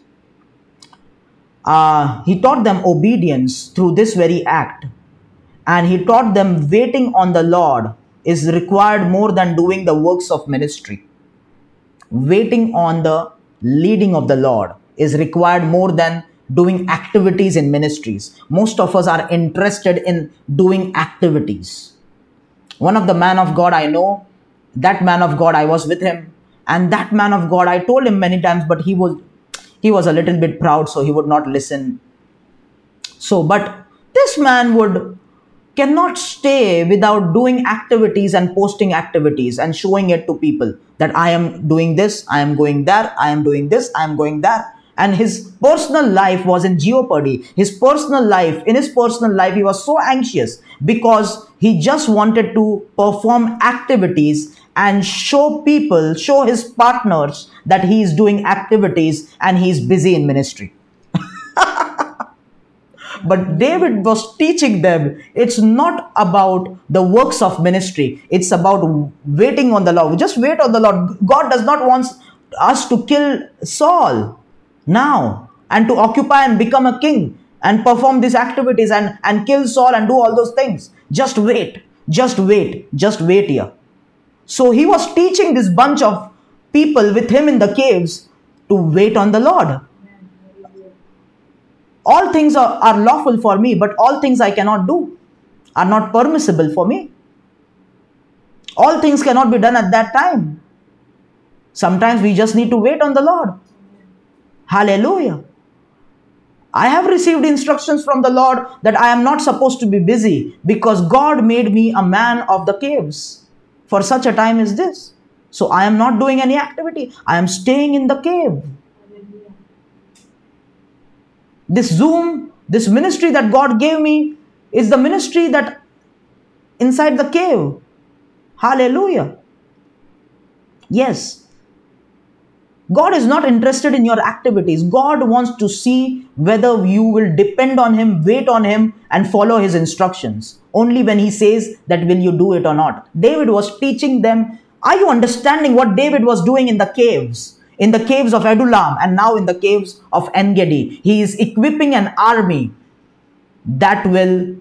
He taught them obedience through this very act. And he taught them waiting on the Lord is required more than doing the works of ministry. Waiting on the leading of the Lord is required more than doing activities in ministries. Most of us are interested in doing activities. One of the man of God I know, that man of God, I was with him, and that man of God, I told him many times, but he was a little bit proud, so he would not listen. So, but this man cannot stay without doing activities and posting activities and showing it to people that I am doing this, I am going there, I am doing this, I am going there. And his personal life was in jeopardy. In his personal life, he was so anxious because he just wanted to perform activities and show his partners that he is doing activities and he is busy in ministry. But David was teaching them, it's not about the works of ministry. It's about waiting on the Lord. Just wait on the Lord. God does not want us to kill Saul now and to occupy and become a king and perform these activities and kill Saul and do all those things. Just wait here. So he was teaching this bunch of people with him in the caves to wait on the Lord. All things are lawful for me, but all things I cannot do, are not permissible for me. All things cannot be done at that time. Sometimes we just need to wait on the Lord. Hallelujah. I have received instructions from the Lord that I am not supposed to be busy because God made me a man of the caves for such a time as this. So I am not doing any activity. I am staying in the cave. This ministry that God gave me is the ministry that inside the cave. Hallelujah. Yes. God is not interested in your activities. God wants to see whether you will depend on Him, wait on Him, and follow His instructions. Only when He says that will you do it or not. David was teaching them. Are you understanding what David was doing in the caves? In the caves of Adullam and now in the caves of En-Gedi. He is equipping an army that will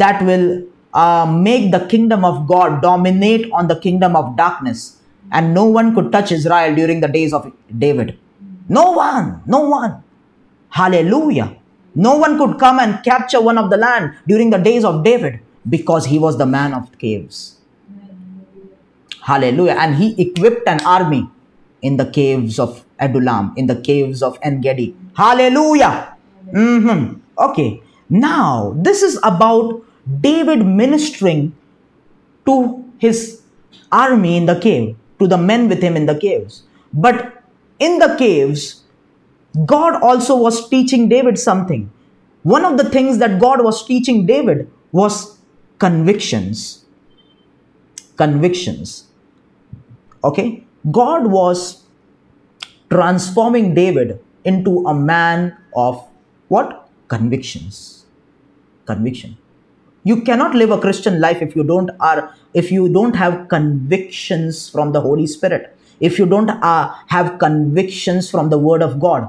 make the kingdom of God dominate on the kingdom of darkness. And no one could touch Israel during the days of David. No one. Hallelujah. No one could come and capture one of the land during the days of David because he was the man of caves. Hallelujah. And he equipped an army in the caves of Adullam, in the caves of En-Gedi. Hallelujah. Okay. Now, this is about David ministering to his army in the cave, to the men with him in the caves. But in the caves, God also was teaching David something. One of the things that God was teaching David was convictions. Convictions. Okay? God was transforming David into a man of what? Convictions. Conviction. You cannot live a Christian life if you don't have convictions from the Holy Spirit. If you don't have convictions from the Word of God.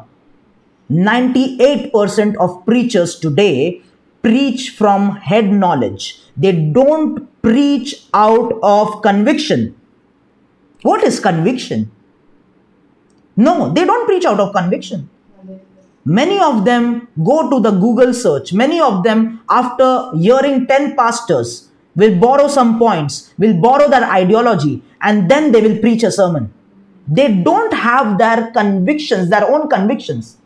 98% of preachers today preach from head knowledge. They don't preach out of conviction. What is conviction? No, they don't preach out of conviction. Many of them go to the Google search. Many of them, after hearing 10 pastors, will borrow some points, will borrow their ideology, and then they will preach a sermon. They don't have their convictions, their own convictions.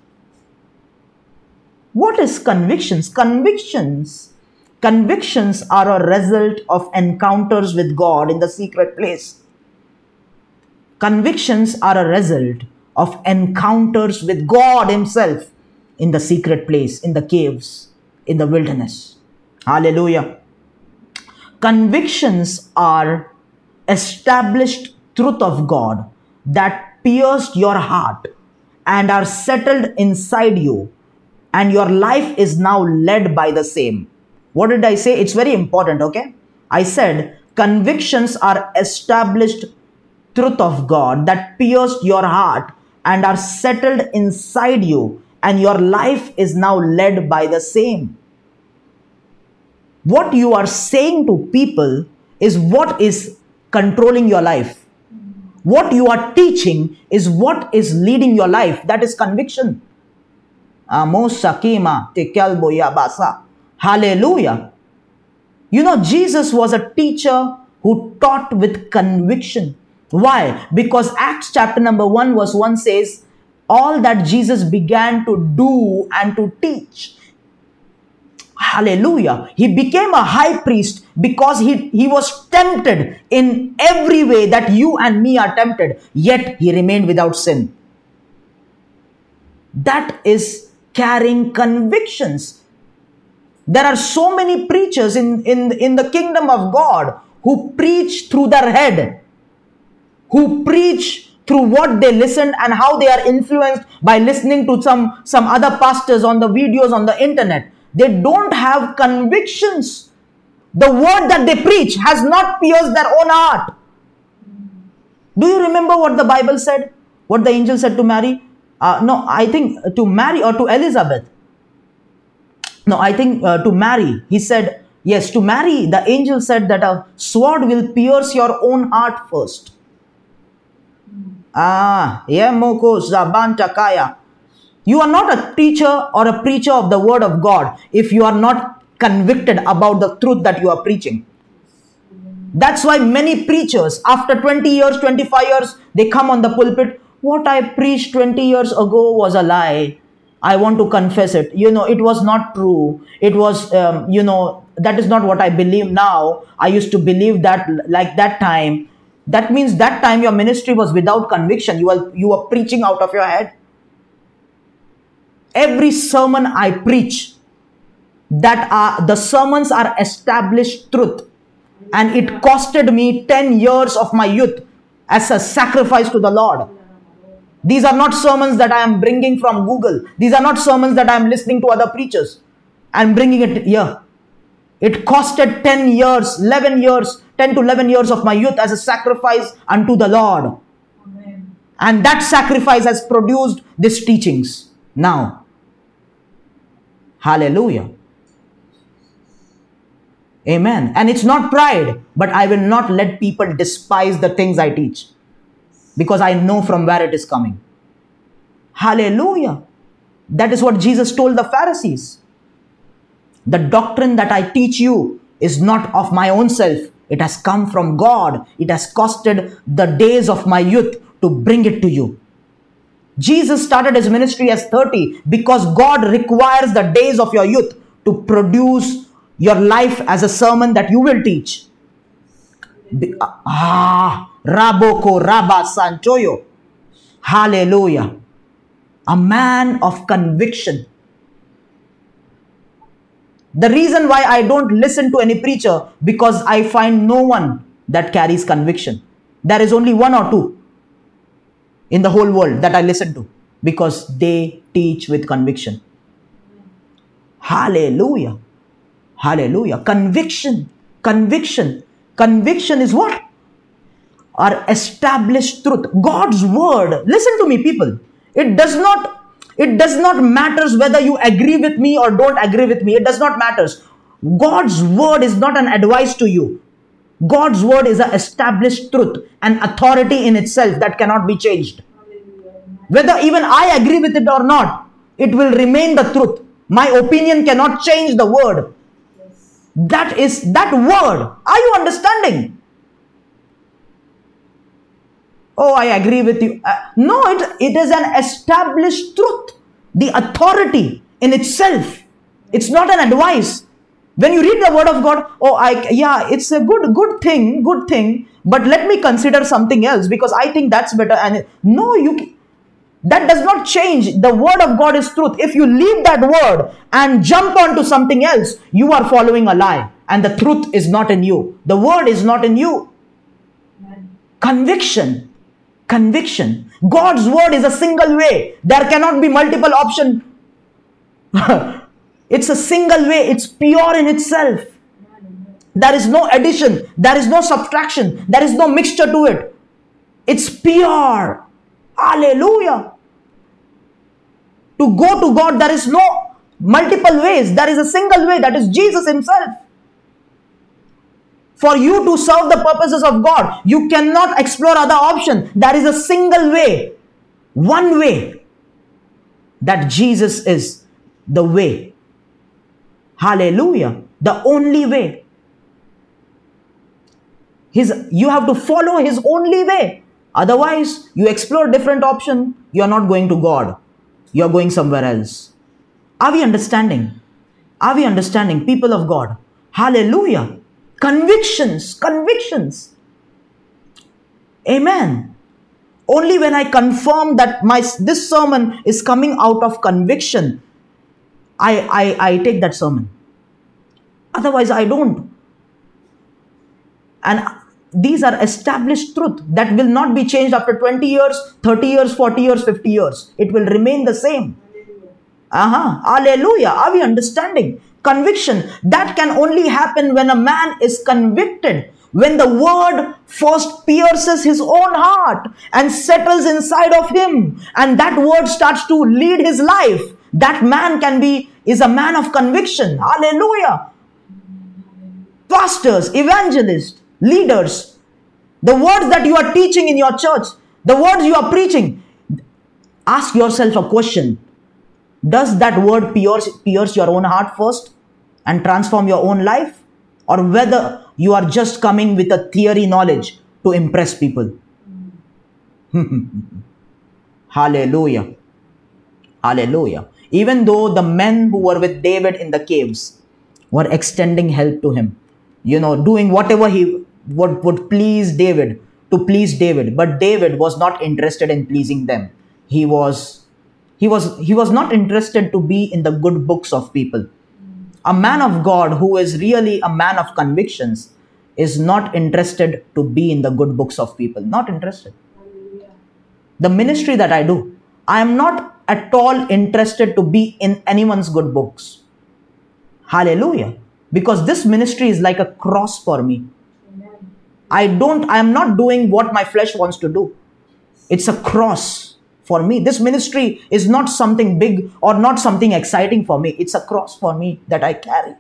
What is convictions? Convictions are a result of encounters with God in the secret place. Convictions are a result of encounters with God Himself in the secret place, in the caves, in the wilderness. Hallelujah. Convictions are established truth of God that pierced your heart and are settled inside you, and your life is now led by the same. What did I say? It's very important, okay? I said convictions are established truth of God that pierced your heart and are settled inside you, and your life is now led by the same. What you are saying to people is what is controlling your life. What you are teaching is what is leading your life. That is conviction. Hallelujah. You know, Jesus was a teacher who taught with conviction. Why? Because Acts chapter number 1 verse 1 says, all that Jesus began to do and to teach. Hallelujah. He became a high priest because he was tempted in every way that you and me are tempted, yet he remained without sin. That is carrying convictions. There are so many preachers in the kingdom of God who preach through their head, who preach through what they listen and how they are influenced by listening to some other pastors on the videos on the internet. They don't have convictions. The word that they preach has not pierced their own heart. Do you remember what the Bible said? What the angel said to Mary? No, I think to Mary or to Elizabeth. No, I think to Mary. He said, yes, to Mary, the angel said that a sword will pierce your own heart first. You are not a teacher or a preacher of the word of God if you are not convicted about the truth that you are preaching. That's why many preachers, after 20 years, 25 years, they come on the pulpit. What I preached 20 years ago was a lie. I want to confess it. You know, it was not true. It was, that is not what I believe now. I used to believe that like that time. That means that time your ministry was without conviction. You were preaching out of your head. Every sermon I preach, the sermons are established truth. And it costed me 10 years of my youth as a sacrifice to the Lord. These are not sermons that I am bringing from Google. These are not sermons that I am listening to other preachers and bringing it here. It costed 10 years, 11 years, 10 to 11 years of my youth as a sacrifice unto the Lord. Amen. And that sacrifice has produced these teachings now. Hallelujah. Amen. And it's not pride, but I will not let people despise the things I teach because I know from where it is coming. Hallelujah. That is what Jesus told the Pharisees. The doctrine that I teach you is not of my own self. It has come from God. It has costed the days of my youth to bring it to you. Jesus started his ministry as 30 because God requires the days of your youth to produce your life as a sermon that you will teach. Raboko Rabba Sanchoyo. Hallelujah. A man of conviction. The reason why I don't listen to any preacher, because I find no one that carries conviction. There is only one or two in the whole world that I listen to because they teach with conviction. Hallelujah. Hallelujah. Conviction. Conviction is what? Our established truth. God's word. Listen to me, people. It does not matter whether you agree with me or don't agree with me. It does not matter. God's word is not an advice to you. God's word is an established truth, an authority in itself that cannot be changed. Whether even I agree with it or not, it will remain the truth. My opinion cannot change the word. That is that word. Are you understanding? Oh, I agree with you. No, it is an established truth. The authority in itself. It's not an advice. When you read the word of God, it's a good thing, but let me consider something else because I think that's better. And no, that does not change. The word of God is truth. If you leave that word and jump onto something else, you are following a lie. And the truth is not in you. The word is not in you. Conviction. God's word is a single way. There cannot be multiple options. It's a single way. It's pure in itself. There is no addition. There is no subtraction. There is no mixture to it. It's pure. Hallelujah. To go to God, there is no multiple ways. There is a single way. That is Jesus himself. For you to serve the purposes of God, you cannot explore other options. There is a single way. One way. That Jesus is the way. Hallelujah. The only way. You have to follow his only way. Otherwise, you explore different options. You are not going to God. You are going somewhere else. Are we understanding? Are we understanding, people of God? Hallelujah. Convictions. Amen. Only when I confirm that this sermon is coming out of conviction, I take that sermon. Otherwise, I don't. And these are established truth that will not be changed after 20 years, 30 years, 40 years, 50 years. It will remain the same. Hallelujah. Are we understanding? Conviction. That can only happen when a man is convicted. When the word first pierces his own heart and settles inside of him, and that word starts to lead his life, that man is a man of conviction. Hallelujah. Pastors, evangelists, leaders, the words that you are teaching in your church, the words you are preaching, ask yourself a question. Does that word pierce your own heart first and transform your own life? Or whether you are just coming with a theory knowledge to impress people? Hallelujah. Hallelujah. Even though the men who were with David in the caves were extending help to him, doing whatever would please David, to please David, but David was not interested in pleasing them. He was not interested to be in the good books of people. A man of God who is really a man of convictions is not interested to be in the good books of people. Not interested. The ministry that I do, I am not at all interested to be in anyone's good books. Hallelujah. Because this ministry is like a cross for me. I am not doing what my flesh wants to do. It's a cross for me. This ministry is not something big or not something exciting for me. It's a cross for me that I carry.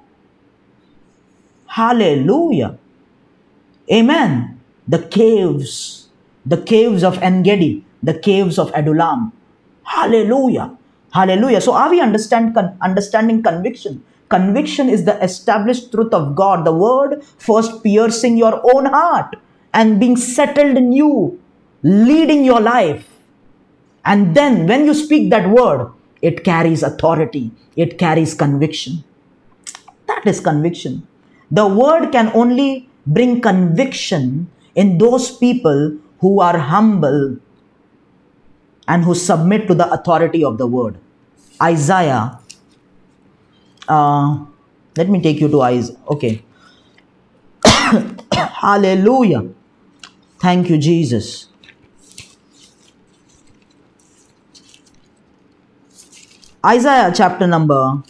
Hallelujah. Amen. The caves of En-Gedi, the caves of Adullam. Hallelujah. Hallelujah. So are we understanding conviction? Conviction is the established truth of God. The word first piercing your own heart and being settled in you, leading your life. And then when you speak that word, it carries authority. It carries conviction. That is conviction. The word can only bring conviction in those people who are humble and who submit to the authority of the word. Isaiah. Let me take you to Isaiah. Okay. Hallelujah. Thank you, Jesus. Isaiah chapter number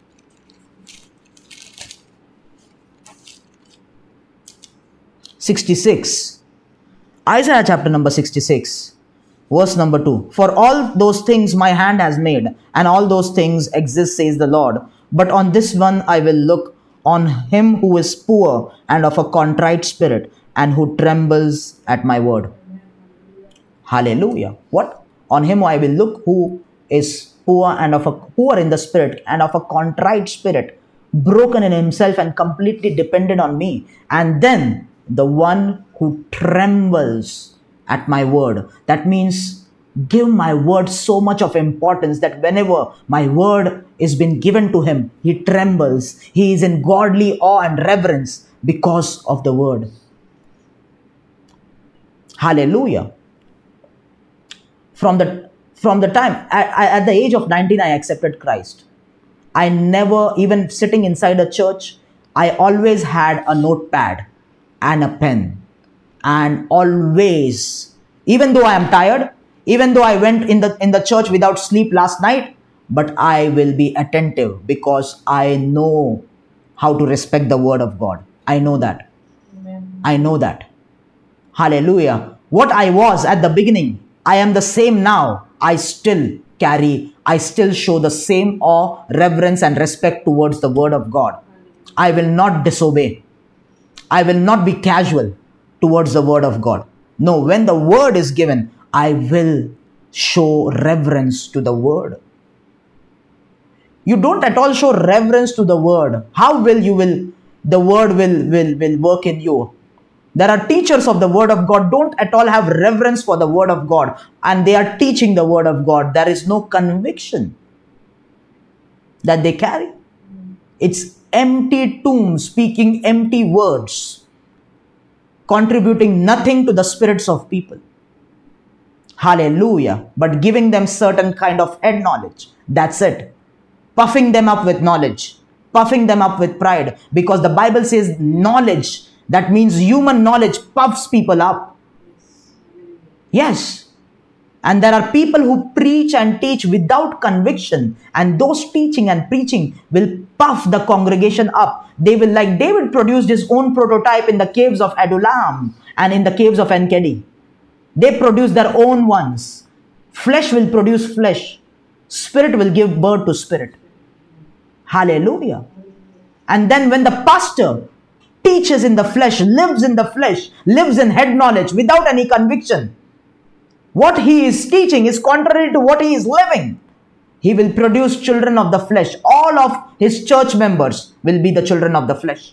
66. Isaiah chapter number 66. Verse number 2. For all those things my hand has made, and all those things exist, says the Lord. But on this one I will look, on him who is poor and of a contrite spirit, and who trembles at my word. Hallelujah. What On him I will look, who is poor in the spirit and of a contrite spirit, broken in himself and completely dependent on me. And then the one who trembles at my word. That means give my word so much of importance that whenever my word is been given to him, he trembles. He is in godly awe and reverence because of the word. Hallelujah. From the time at the age of 19 I accepted Christ. I never, even sitting inside a church, I always had a notepad and a pen, and always, even though I am tired, even though I went in the church without sleep last night, but I will be attentive because I know how to respect the word of God. I know that. Amen. I know that. Hallelujah. What I was at the beginning, I am the same now. I still show the same awe, reverence and respect towards the word of God. I will not disobey. I will not be casual towards the word of God. No, when the word is given, I will show reverence to the word. You don't at all show reverence to the word. How will the word will work in you? There are teachers of the word of God don't at all have reverence for the word of God, and they are teaching the word of God. There is no conviction that they carry. It's empty tombs speaking empty words, contributing nothing to the spirits of people. Hallelujah. But giving them certain kind of head knowledge. That's it. Puffing them up with knowledge, puffing them up with pride, because the Bible says knowledge, that means human knowledge, puffs people up. Yes. And there are people who preach and teach without conviction, and those teaching and preaching will puff the congregation up. They will, like David produced his own prototype in the caves of Adullam and in the caves of Enkidu. They produce their own ones. Flesh will produce flesh. Spirit will give birth to spirit. Hallelujah. And then when the pastor teaches in the flesh, lives in head knowledge without any conviction, what he is teaching is contrary to what he is living. He will produce children of the flesh. All of his church members will be the children of the flesh.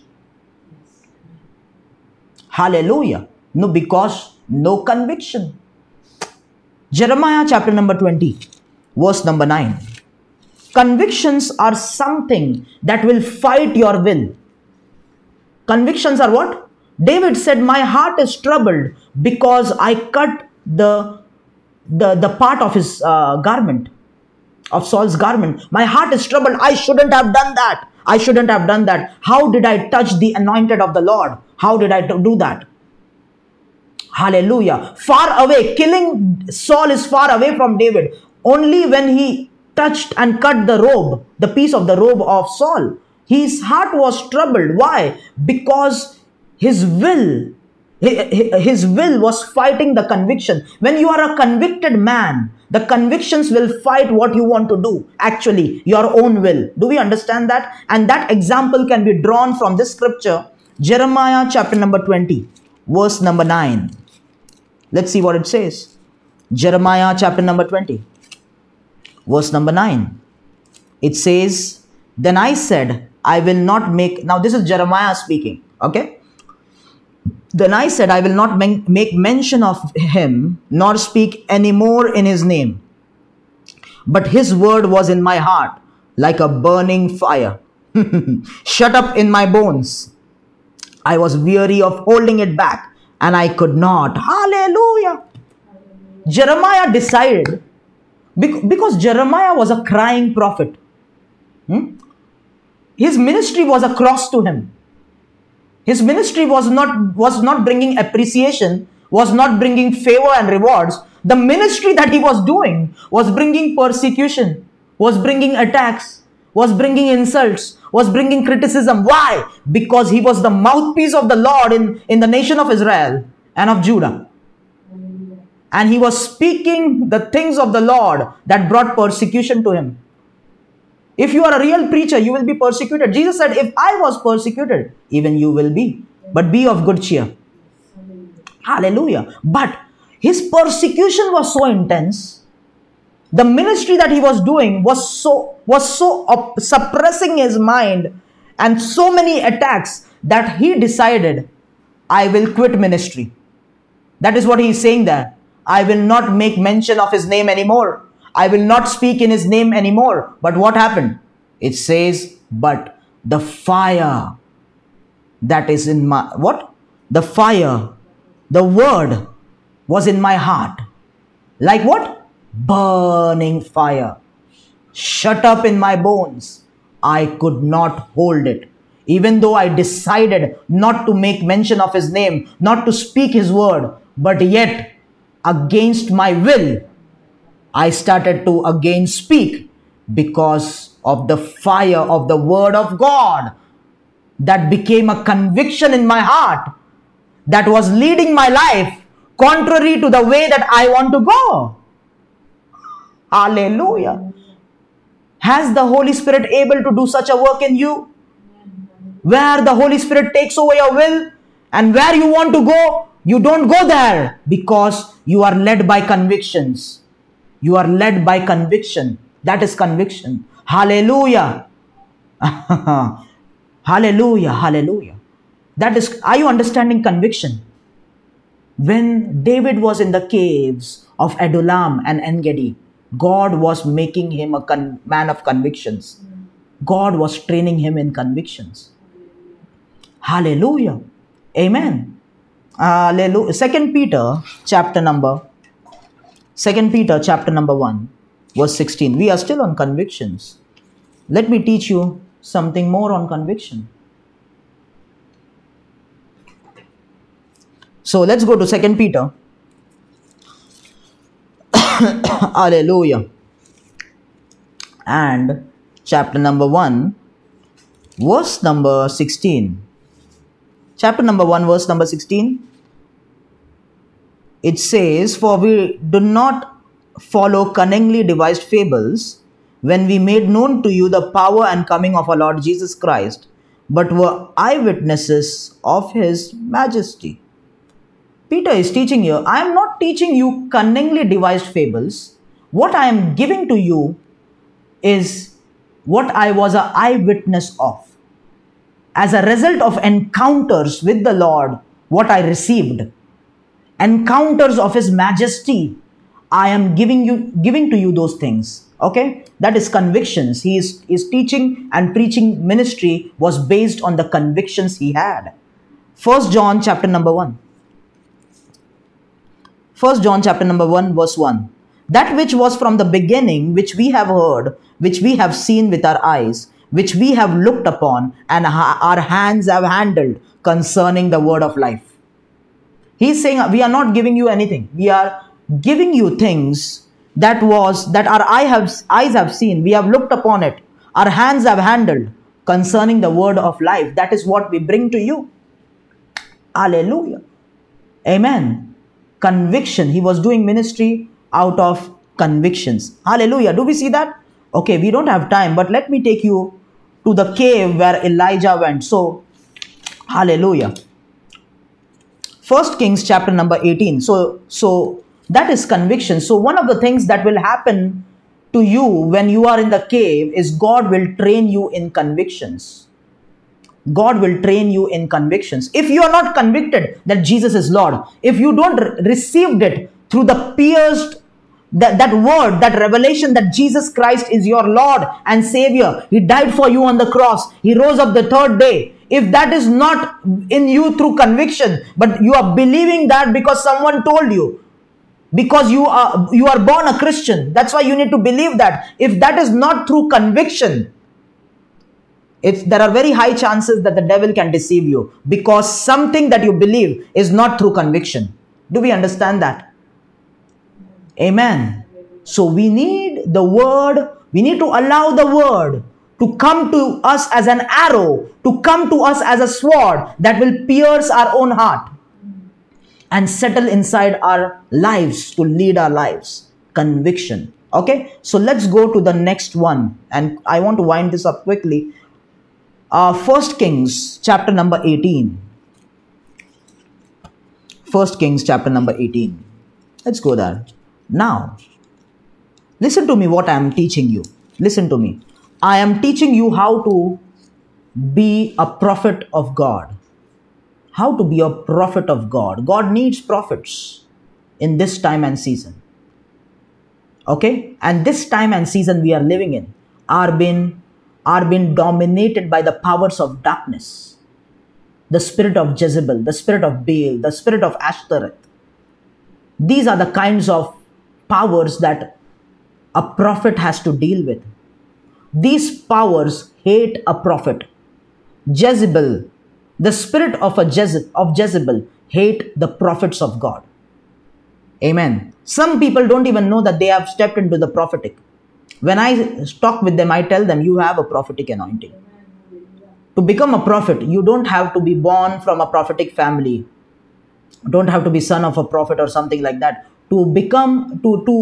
Hallelujah. No, because no conviction. Jeremiah chapter number 20, verse number 9. Convictions are something that will fight your will. Convictions are what? David said, my heart is troubled because I cut the part of his garment, of Saul's garment. My heart is troubled. I shouldn't have done that. I shouldn't have done that. How did I touch the anointed of the Lord? How did I do that? Hallelujah. Far away. Killing Saul is far away from David. Only when he touched and cut the robe, the piece of the robe of Saul, his heart was troubled. Why? Because his will was fighting the conviction. When you are a convicted man, the convictions will fight what you want to do. Actually, your own will. Do we understand that? And that example can be drawn from this scripture, Jeremiah chapter number 20, verse number 9. Let's see what it says. Jeremiah chapter number 20, verse number 9. It says, then I said, I will not make, now this is Jeremiah speaking, okay? Then I said, I will not make mention of him, nor speak any more in his name. But his word was in my heart, like a burning fire, shut up in my bones. I was weary of holding it back, and I could not. Hallelujah. Jeremiah decided, because Jeremiah was a crying prophet. His ministry was a cross to him. His ministry was not bringing appreciation, was not bringing favor and rewards. The ministry that he was doing was bringing persecution, was bringing attacks, was bringing insults, was bringing criticism. Why? Because he was the mouthpiece of the Lord in the nation of Israel and of Judah. And he was speaking the things of the Lord that brought persecution to him. If you are a real preacher, you will be persecuted. Jesus said, if I was persecuted, even you will be. But be of good cheer. Hallelujah. But his persecution was so intense The ministry that he was doing was so suppressing his mind and so many attacks that he decided, I will quit ministry. That is what he is saying there. I will not make mention of his name anymore. I will not speak in his name anymore. But what happened? It says, but the fire that is in my, what? The fire, the word was in my heart. Like what? Burning fire. Shut up in my bones. I could not hold it. Even though I decided not to make mention of his name, not to speak his word, but yet against my will, I started to again speak because of the fire of the word of God that became a conviction in my heart that was leading my life contrary to the way that I want to go. Hallelujah. Has the Holy Spirit able to do such a work in you? Where the Holy Spirit takes over your will and where you want to go, you don't go there because you are led by convictions. You are led by conviction. That is conviction. Hallelujah. Hallelujah. Hallelujah. That is, are you understanding conviction? When David was in the caves of Adullam and En-Gedi, God was making him a man of convictions. God was training him in convictions. Hallelujah. Amen. Hallelujah. 2 Peter chapter number 1 verse 16. We are still on convictions. Let me teach you something more on conviction. So let's go to 2 Peter. Hallelujah. And chapter number 1 verse number 16. Chapter number 1 verse number 16. It says, for we do not follow cunningly devised fables when we made known to you the power and coming of our Lord Jesus Christ, but were eyewitnesses of his majesty. Peter is teaching here, I am not teaching you cunningly devised fables. What I am giving to you is what I was an eyewitness of. As a result of encounters with the Lord, what I received, encounters of his majesty, I am giving to you those things. Okay, that is convictions. His teaching and preaching ministry was based on the convictions he had. 1 John chapter number 1. 1 John chapter number 1 verse 1. That which was from the beginning, which we have heard, which we have seen with our eyes, which we have looked upon, and our hands have handled concerning the word of life. He's saying we are not giving you anything. We are giving you things that our eyes have seen. We have looked upon it. Our hands have handled concerning the word of life. That is what we bring to you. Hallelujah. Amen. Conviction. He was doing ministry out of convictions. Hallelujah. Do we see that? Okay, we don't have time, but let me take you to the cave where Elijah went. So, hallelujah. 1 Kings chapter number 18. So that is conviction. So one of the things that will happen to you when you are in the cave is God will train you in convictions. God will train you in convictions. If you are not convicted that Jesus is Lord, if you don't received it through the pierced, that word, that revelation that Jesus Christ is your Lord and Savior, He died for you on the cross, He rose up the third day. If that is not in you through conviction, but you are believing that because someone told you, because you are born a Christian, that's why you need to believe that. If that is not through conviction, there are very high chances that the devil can deceive you, because something that you believe is not through conviction. Do we understand that? Amen. So we need the word, we need to allow the word to come to us as an arrow, to come to us as a sword that will pierce our own heart and settle inside our lives to lead our lives. Conviction. Okay, so let's go to the next one, and I want to wind this up quickly. 1 Kings chapter number 18. 1 Kings chapter number 18. Let's go there. Now, Listen to me what I am teaching you. Listen to me. I am teaching you how to be a prophet of God. How to be a prophet of God. God needs prophets in this time and season. Okay? And this time and season we are living in are being dominated by the powers of darkness. The spirit of Jezebel, the spirit of Baal, the spirit of Ashtoreth. These are the kinds of powers that a prophet has to deal with. These powers hate a prophet. Jezebel, the spirit of Jezebel hate the prophets of God. Amen. Some people don't even know that they have stepped into the prophetic. When I talk with them, I tell them, you have a prophetic anointing. To become a prophet, you don't have to be born from a prophetic family. Don't have to be son of a prophet or something like that. To become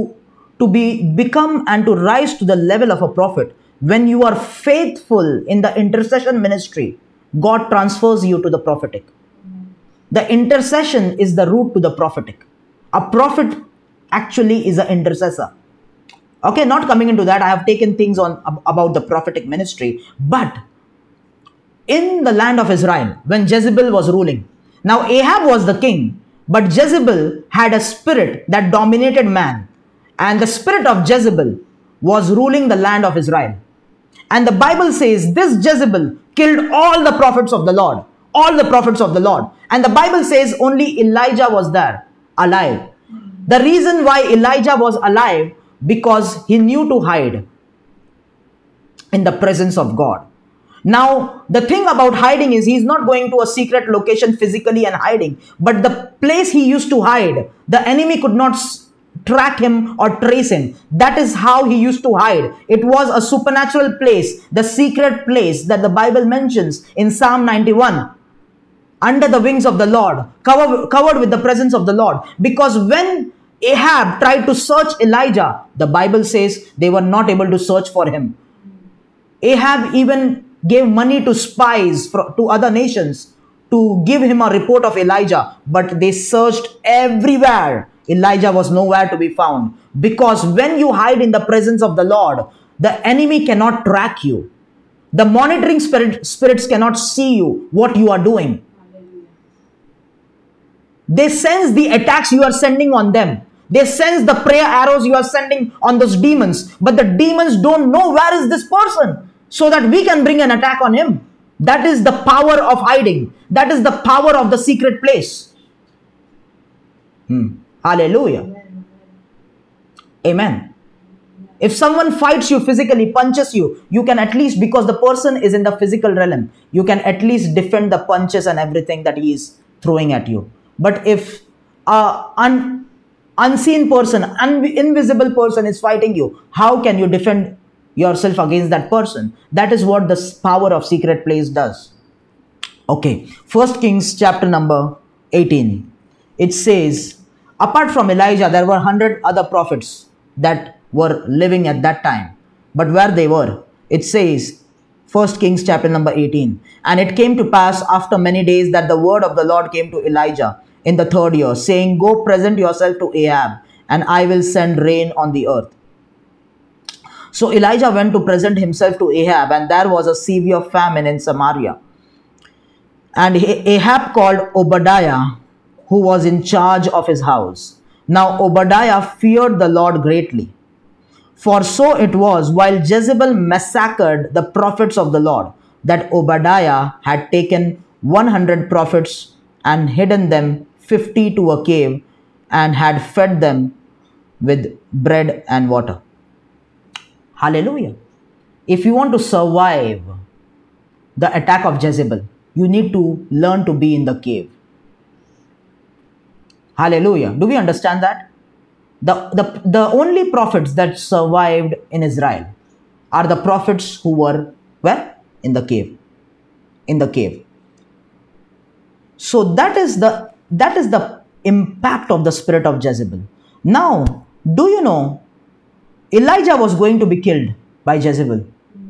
and to rise to the level of a prophet, when you are faithful in the intercession ministry, God transfers you to the prophetic. The intercession is the route to the prophetic. A prophet actually is an intercessor. Okay, not coming into that, I have taken things on about the prophetic ministry, but in the land of Israel, when Jezebel was ruling, now Ahab was the king, but Jezebel had a spirit that dominated man, and the spirit of Jezebel was ruling the land of Israel. And the Bible says this Jezebel killed all the prophets of the Lord, all the prophets of the Lord. And the Bible says only Elijah was there, alive. The reason why Elijah was alive, because he knew to hide in the presence of God. Now, the thing about hiding is he's not going to a secret location physically and hiding, but the place he used to hide, the enemy could not track him or trace him. That is how he used to hide. It was a supernatural place, the secret place that the Bible mentions in Psalm 91. Under the wings of the Lord, covered with the presence of the Lord. Because when Ahab tried to search Elijah, the Bible says they were not able to search for him. Ahab even gave money to spies to other nations to give him a report of Elijah, but they searched everywhere. Elijah was nowhere to be found. Because when you hide in the presence of the Lord, the enemy cannot track you. The monitoring spirits cannot see you, what you are doing. They sense the attacks you are sending on them. They sense the prayer arrows you are sending on those demons. But the demons don't know where is this person, so that we can bring an attack on him. That is the power of hiding. That is the power of the secret place. Hallelujah. Amen. If someone fights you physically, punches you, you can at least, because the person is in the physical realm, you can at least defend the punches and everything that he is throwing at you. But if an unseen person, invisible person is fighting you, how can you defend yourself against that person? That is what the power of secret place does. Okay, 1 Kings chapter number 18. It says, apart from Elijah, there were 100 other prophets that were living at that time. But where they were, it says, 1 Kings chapter number 18. And it came to pass after many days that the word of the Lord came to Elijah in the 3rd year, saying, go present yourself to Ahab, and I will send rain on the earth. So Elijah went to present himself to Ahab, and there was a severe famine in Samaria. And Ahab called Obadiah, who was in charge of his house. Now Obadiah feared the Lord greatly. For so it was, while Jezebel massacred the prophets of the Lord, that Obadiah had taken 100 prophets and hidden them 50 to a cave, and had fed them with bread and water. Hallelujah. If you want to survive the attack of Jezebel, you need to learn to be in the cave. Hallelujah. Do we understand that? The only prophets that survived in Israel are the prophets who were where? In the cave. In the cave. So that is the impact of the spirit of Jezebel. Now, do you know Elijah was going to be killed by Jezebel?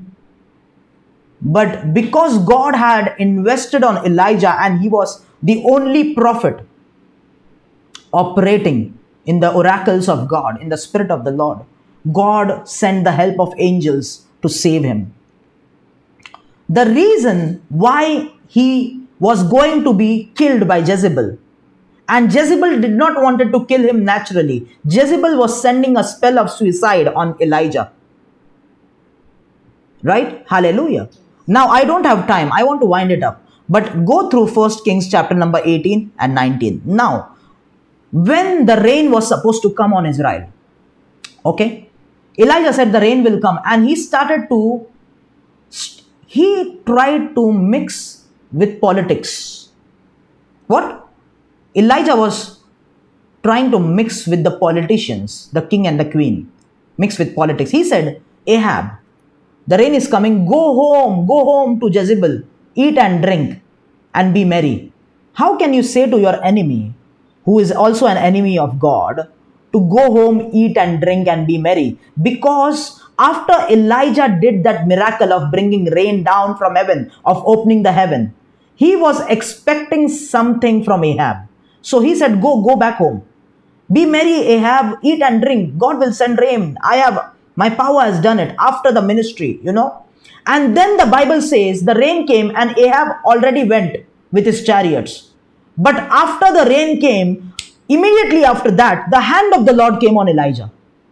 But because God had invested on Elijah and he was the only prophet operating in the oracles of God, in the spirit of the Lord, God sent the help of angels to save him. The reason why he was going to be killed by Jezebel, and Jezebel did not wanted to kill him naturally. Jezebel was sending a spell of suicide on Elijah. Right? Hallelujah. Now I don't have time. I want to wind it up. But go through 1 Kings chapter number 18 and 19. Now, when the rain was supposed to come on Israel, okay, Elijah said the rain will come, and he tried to mix with politics. What? Elijah was trying to mix with the politicians, the king and the queen, mix with politics. He said, Ahab, the rain is coming, go home to Jezebel, eat and drink and be merry. How can you say to your enemy, who is also an enemy of God, to go home, eat and drink and be merry? Because after Elijah did that miracle of bringing rain down from heaven, of opening the heaven, he was expecting something from Ahab. So he said, go back home. Be merry, Ahab, eat and drink. God will send rain. My power has done it after the ministry, And then the Bible says the rain came and Ahab already went with his chariots. But after the rain came, immediately after that, the hand of the Lord came on Elijah.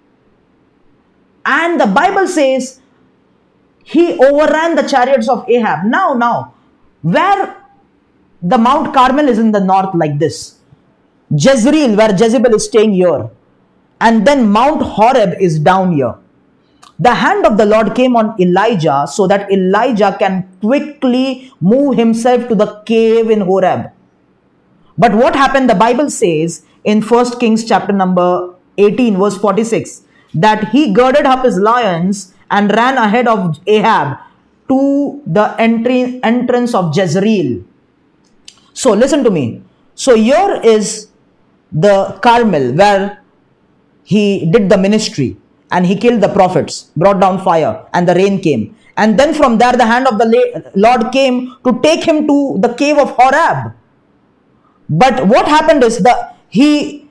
And the Bible says he overran the chariots of Ahab. Now, where the Mount Carmel is in the north like this, Jezreel, where Jezebel is staying here, and then Mount Horeb is down here. The hand of the Lord came on Elijah so that Elijah can quickly move himself to the cave in Horeb. But what happened? The Bible says in 1 Kings chapter number 18 verse 46 that he girded up his loins and ran ahead of Ahab to the entrance of Jezreel. So listen to me. So here is the Carmel where he did the ministry and he killed the prophets, brought down fire, and the rain came. And then from there the hand of the Lord came to take him to the cave of Horeb. But what happened is that he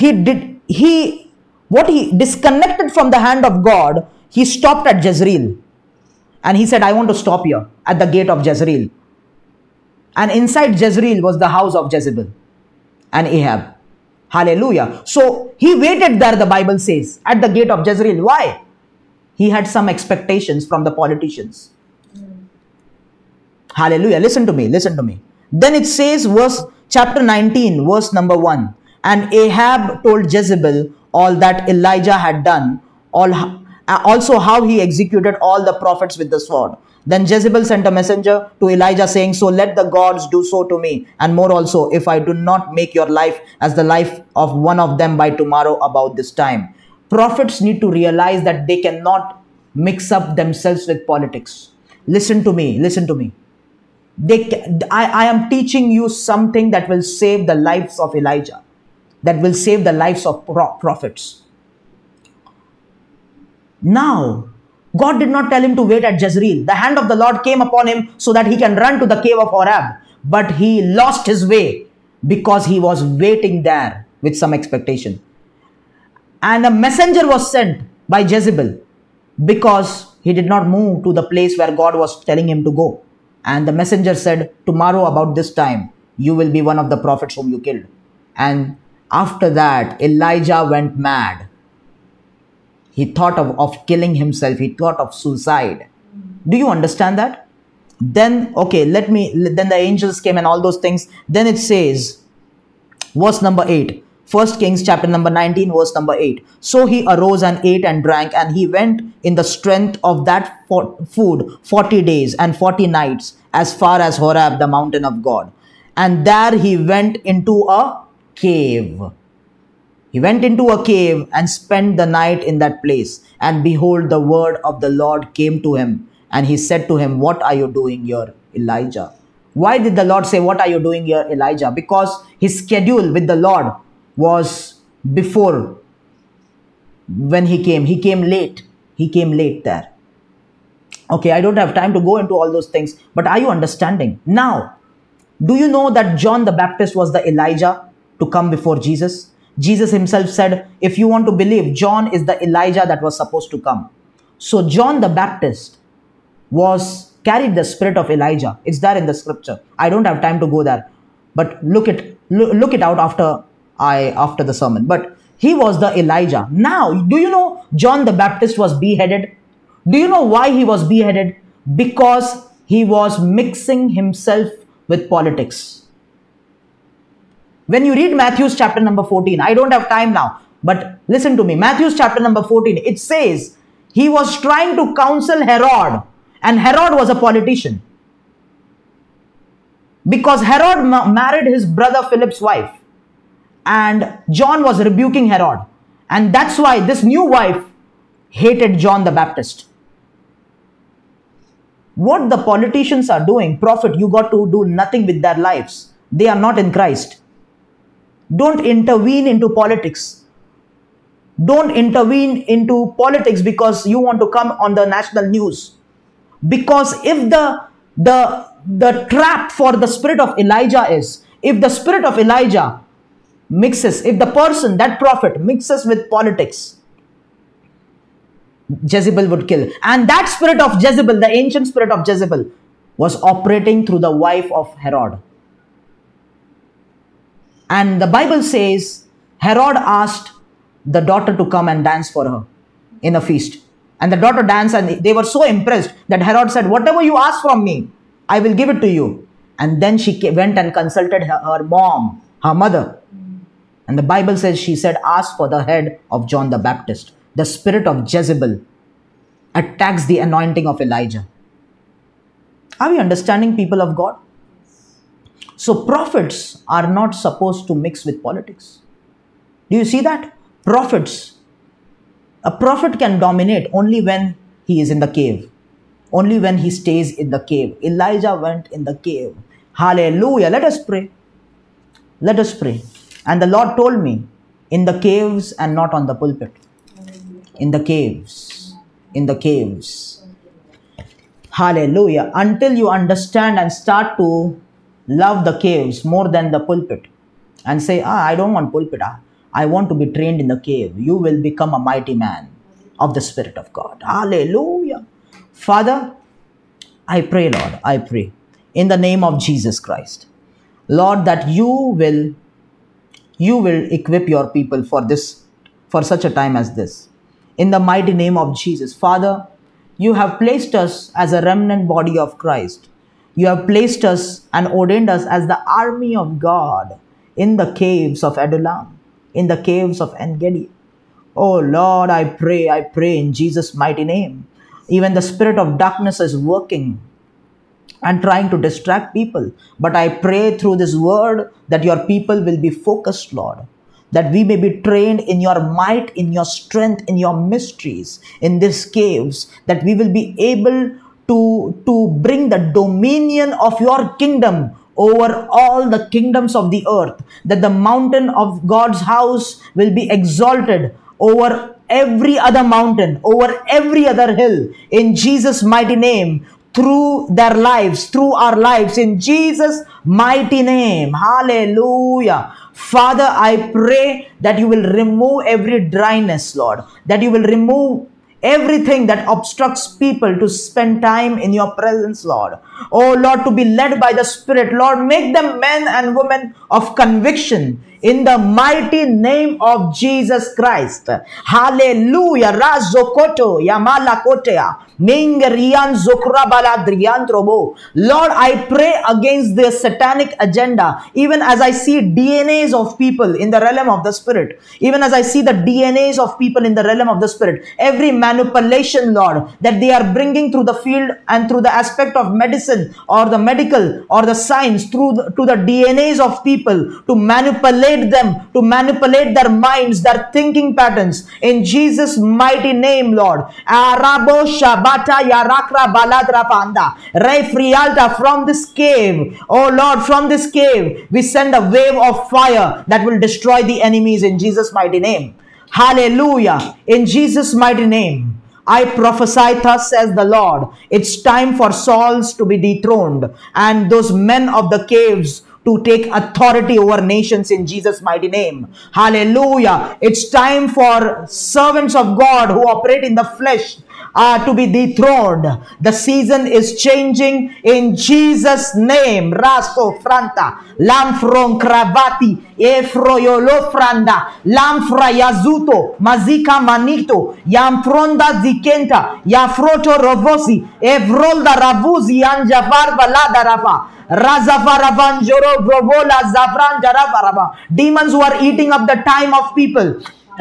disconnected from the hand of God. He stopped at Jezreel. And he said, I want to stop here at the gate of Jezreel. And inside Jezreel was the house of Jezebel and Ahab. Hallelujah. So he waited there, the Bible says, at the gate of Jezreel. Why? He had some expectations from the politicians. Hallelujah. Listen to me. Then it says, chapter 19, verse number 1. And Ahab told Jezebel all that Elijah had done, also how he executed all the prophets with the sword. Then Jezebel sent a messenger to Elijah saying, so let the gods do so to me, and more also, if I do not make your life as the life of one of them by tomorrow about this time. Prophets need to realize that they cannot mix up themselves with politics. Listen to me. I am teaching you something that will save the lives of Elijah, that will save the lives of prophets. Now, God did not tell him to wait at Jezreel. The hand of the Lord came upon him so that he can run to the cave of Horeb. But he lost his way because he was waiting there with some expectation. And a messenger was sent by Jezebel because he did not move to the place where God was telling him to go. And the messenger said, tomorrow about this time, you will be one of the prophets whom you killed. And after that, Elijah went mad. He thought of killing himself. He thought of suicide. Do you understand that? Then, then the angels came and all those things. Then it says, verse number 8, 1 Kings chapter number 19, verse number 8. So he arose and ate and drank, and he went in the strength of that food 40 days and 40 nights as far as Horeb, the mountain of God. And there he went into a cave. He went into a cave and spent the night in that place. And behold, the word of the Lord came to him. And he said to him, what are you doing here, Elijah? Why did the Lord say, what are you doing here, Elijah? Because his schedule with the Lord was before when he came. He came late. He came late there. Okay, I don't have time to go into all those things. But are you understanding? Now, do you know that John the Baptist was the Elijah to come before Jesus? Jesus himself said, if you want to believe, John is the Elijah that was supposed to come. So John the Baptist carried the spirit of Elijah. It's there in the scripture. I don't have time to go there, but look it out after the sermon. But he was the Elijah. Now, do you know John the Baptist was beheaded? Do you know why he was beheaded? Because he was mixing himself with politics. When you read Matthew's chapter number 14, I don't have time now, but listen to me. Matthew's chapter number 14, it says he was trying to counsel Herod, and Herod was a politician. Because Herod married his brother Philip's wife, and John was rebuking Herod. And that's why this new wife hated John the Baptist. What the politicians are doing, prophet, you got to do nothing with their lives. They are not in Christ. Don't intervene into politics. Don't intervene into politics because you want to come on the national news. Because if the trap for the spirit of Elijah is, if the spirit of Elijah mixes, if the person, that prophet mixes with politics, Jezebel would kill. And that spirit of Jezebel, the ancient spirit of Jezebel, was operating through the wife of Herod. And the Bible says Herod asked the daughter to come and dance for her in a feast. And the daughter danced, and they were so impressed that Herod said, whatever you ask from me, I will give it to you. And then she went and consulted her mom, her mother. And the Bible says she said, ask for the head of John the Baptist. The spirit of Jezebel attacks the anointing of Elijah. Are we understanding, people of God? So prophets are not supposed to mix with politics. Do you see that? A prophet can dominate only when he is in the cave. Only when he stays in the cave. Elijah went in the cave. Hallelujah. Let us pray. Let us pray. And the Lord told me, in the caves and not on the pulpit. In the caves. In the caves. Hallelujah. Until you understand and start to love the caves more than the pulpit. And say, I don't want pulpit. I want to be trained in the cave. You will become a mighty man of the Spirit of God. Hallelujah. Father, I pray, Lord, I pray in the name of Jesus Christ, Lord, that you will equip your people for such a time as this. In the mighty name of Jesus, Father, you have placed us as a remnant body of Christ. You have placed us and ordained us as the army of God in the caves of Adullam, in the caves of En-Gedi. Oh Lord, I pray in Jesus' mighty name. Even the spirit of darkness is working and trying to distract people. But I pray through this word that your people will be focused, Lord. That we may be trained in your might, in your strength, in your mysteries, in these caves. That we will be able to bring the dominion of your kingdom over all the kingdoms of the earth. That the mountain of God's house will be exalted over every other mountain, over every other hill, in Jesus' mighty name, through their lives, through our lives, in Jesus' mighty name. Hallelujah. Father, I pray that you will remove every dryness, Lord, that you will remove everything that obstructs people to spend time in your presence, Lord. Oh Lord, to be led by the Spirit, Lord, make them men and women of conviction in the mighty name of Jesus Christ. Hallelujah. Razokoto Yamala Kotea. Mingerian Zokrabala Driantrobo. Lord, I pray against the satanic agenda, even as I see DNAs of people in the realm of the Spirit, even as I see the DNAs of people in the realm of the Spirit, every manipulation, Lord, that they are bringing through the field and through the aspect of medicine or the medical or the science, to the DNAs of people, to manipulate them, to manipulate their minds, their thinking patterns, in Jesus' mighty name, Lord. Arabosha Bata Yarakra Baladra Panda Refrialta, from this cave, oh Lord, from this cave, we send a wave of fire that will destroy the enemies in Jesus' mighty name. Hallelujah. In Jesus' mighty name, I prophesy, thus says the Lord, it's time for Sauls to be dethroned and those men of the caves to take authority over nations in Jesus' mighty name. Hallelujah. It's time for servants of God who operate in the flesh to be dethroned. The season is changing in Jesus' name. Raso franta, lamfron cravati, efroyolo franda, lamfra yazuto, mazika manito, yamfronda zikenta, yafroto rovosi, evrolda ravuzi, anjavarva ladarava. Razavaravanjoro Vovola Zavranjaravarava. Demons who are eating up the time of people.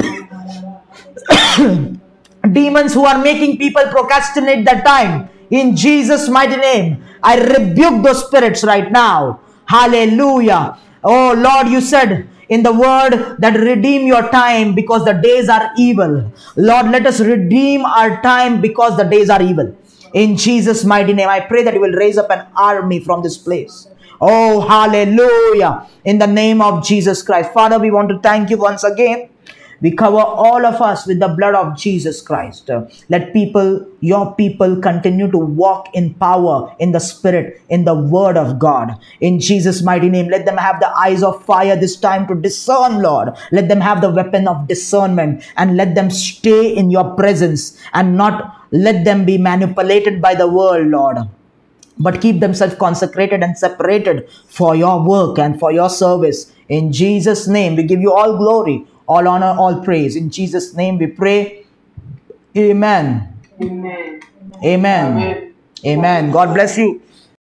Demons who are making people procrastinate the time. In Jesus' mighty name, I rebuke those spirits right now. Hallelujah. Oh Lord, you said in the word that redeem your time because the days are evil. Lord, let us redeem our time because the days are evil. In Jesus' mighty name, I pray that you will raise up an army from this place. Oh, hallelujah. In the name of Jesus Christ. Father, we want to thank you once again. We cover all of us with the blood of Jesus Christ. Let people, your people, continue to walk in power, in the Spirit, in the Word of God. In Jesus' mighty name, let them have the eyes of fire this time to discern, Lord. Let them have the weapon of discernment and let them stay in your presence and not let them be manipulated by the world, Lord. But keep themselves consecrated and separated for your work and for your service. In Jesus' name, we give you all glory, all honor, all praise. In Jesus' name we pray. Amen. Amen. Amen. Amen. God bless you.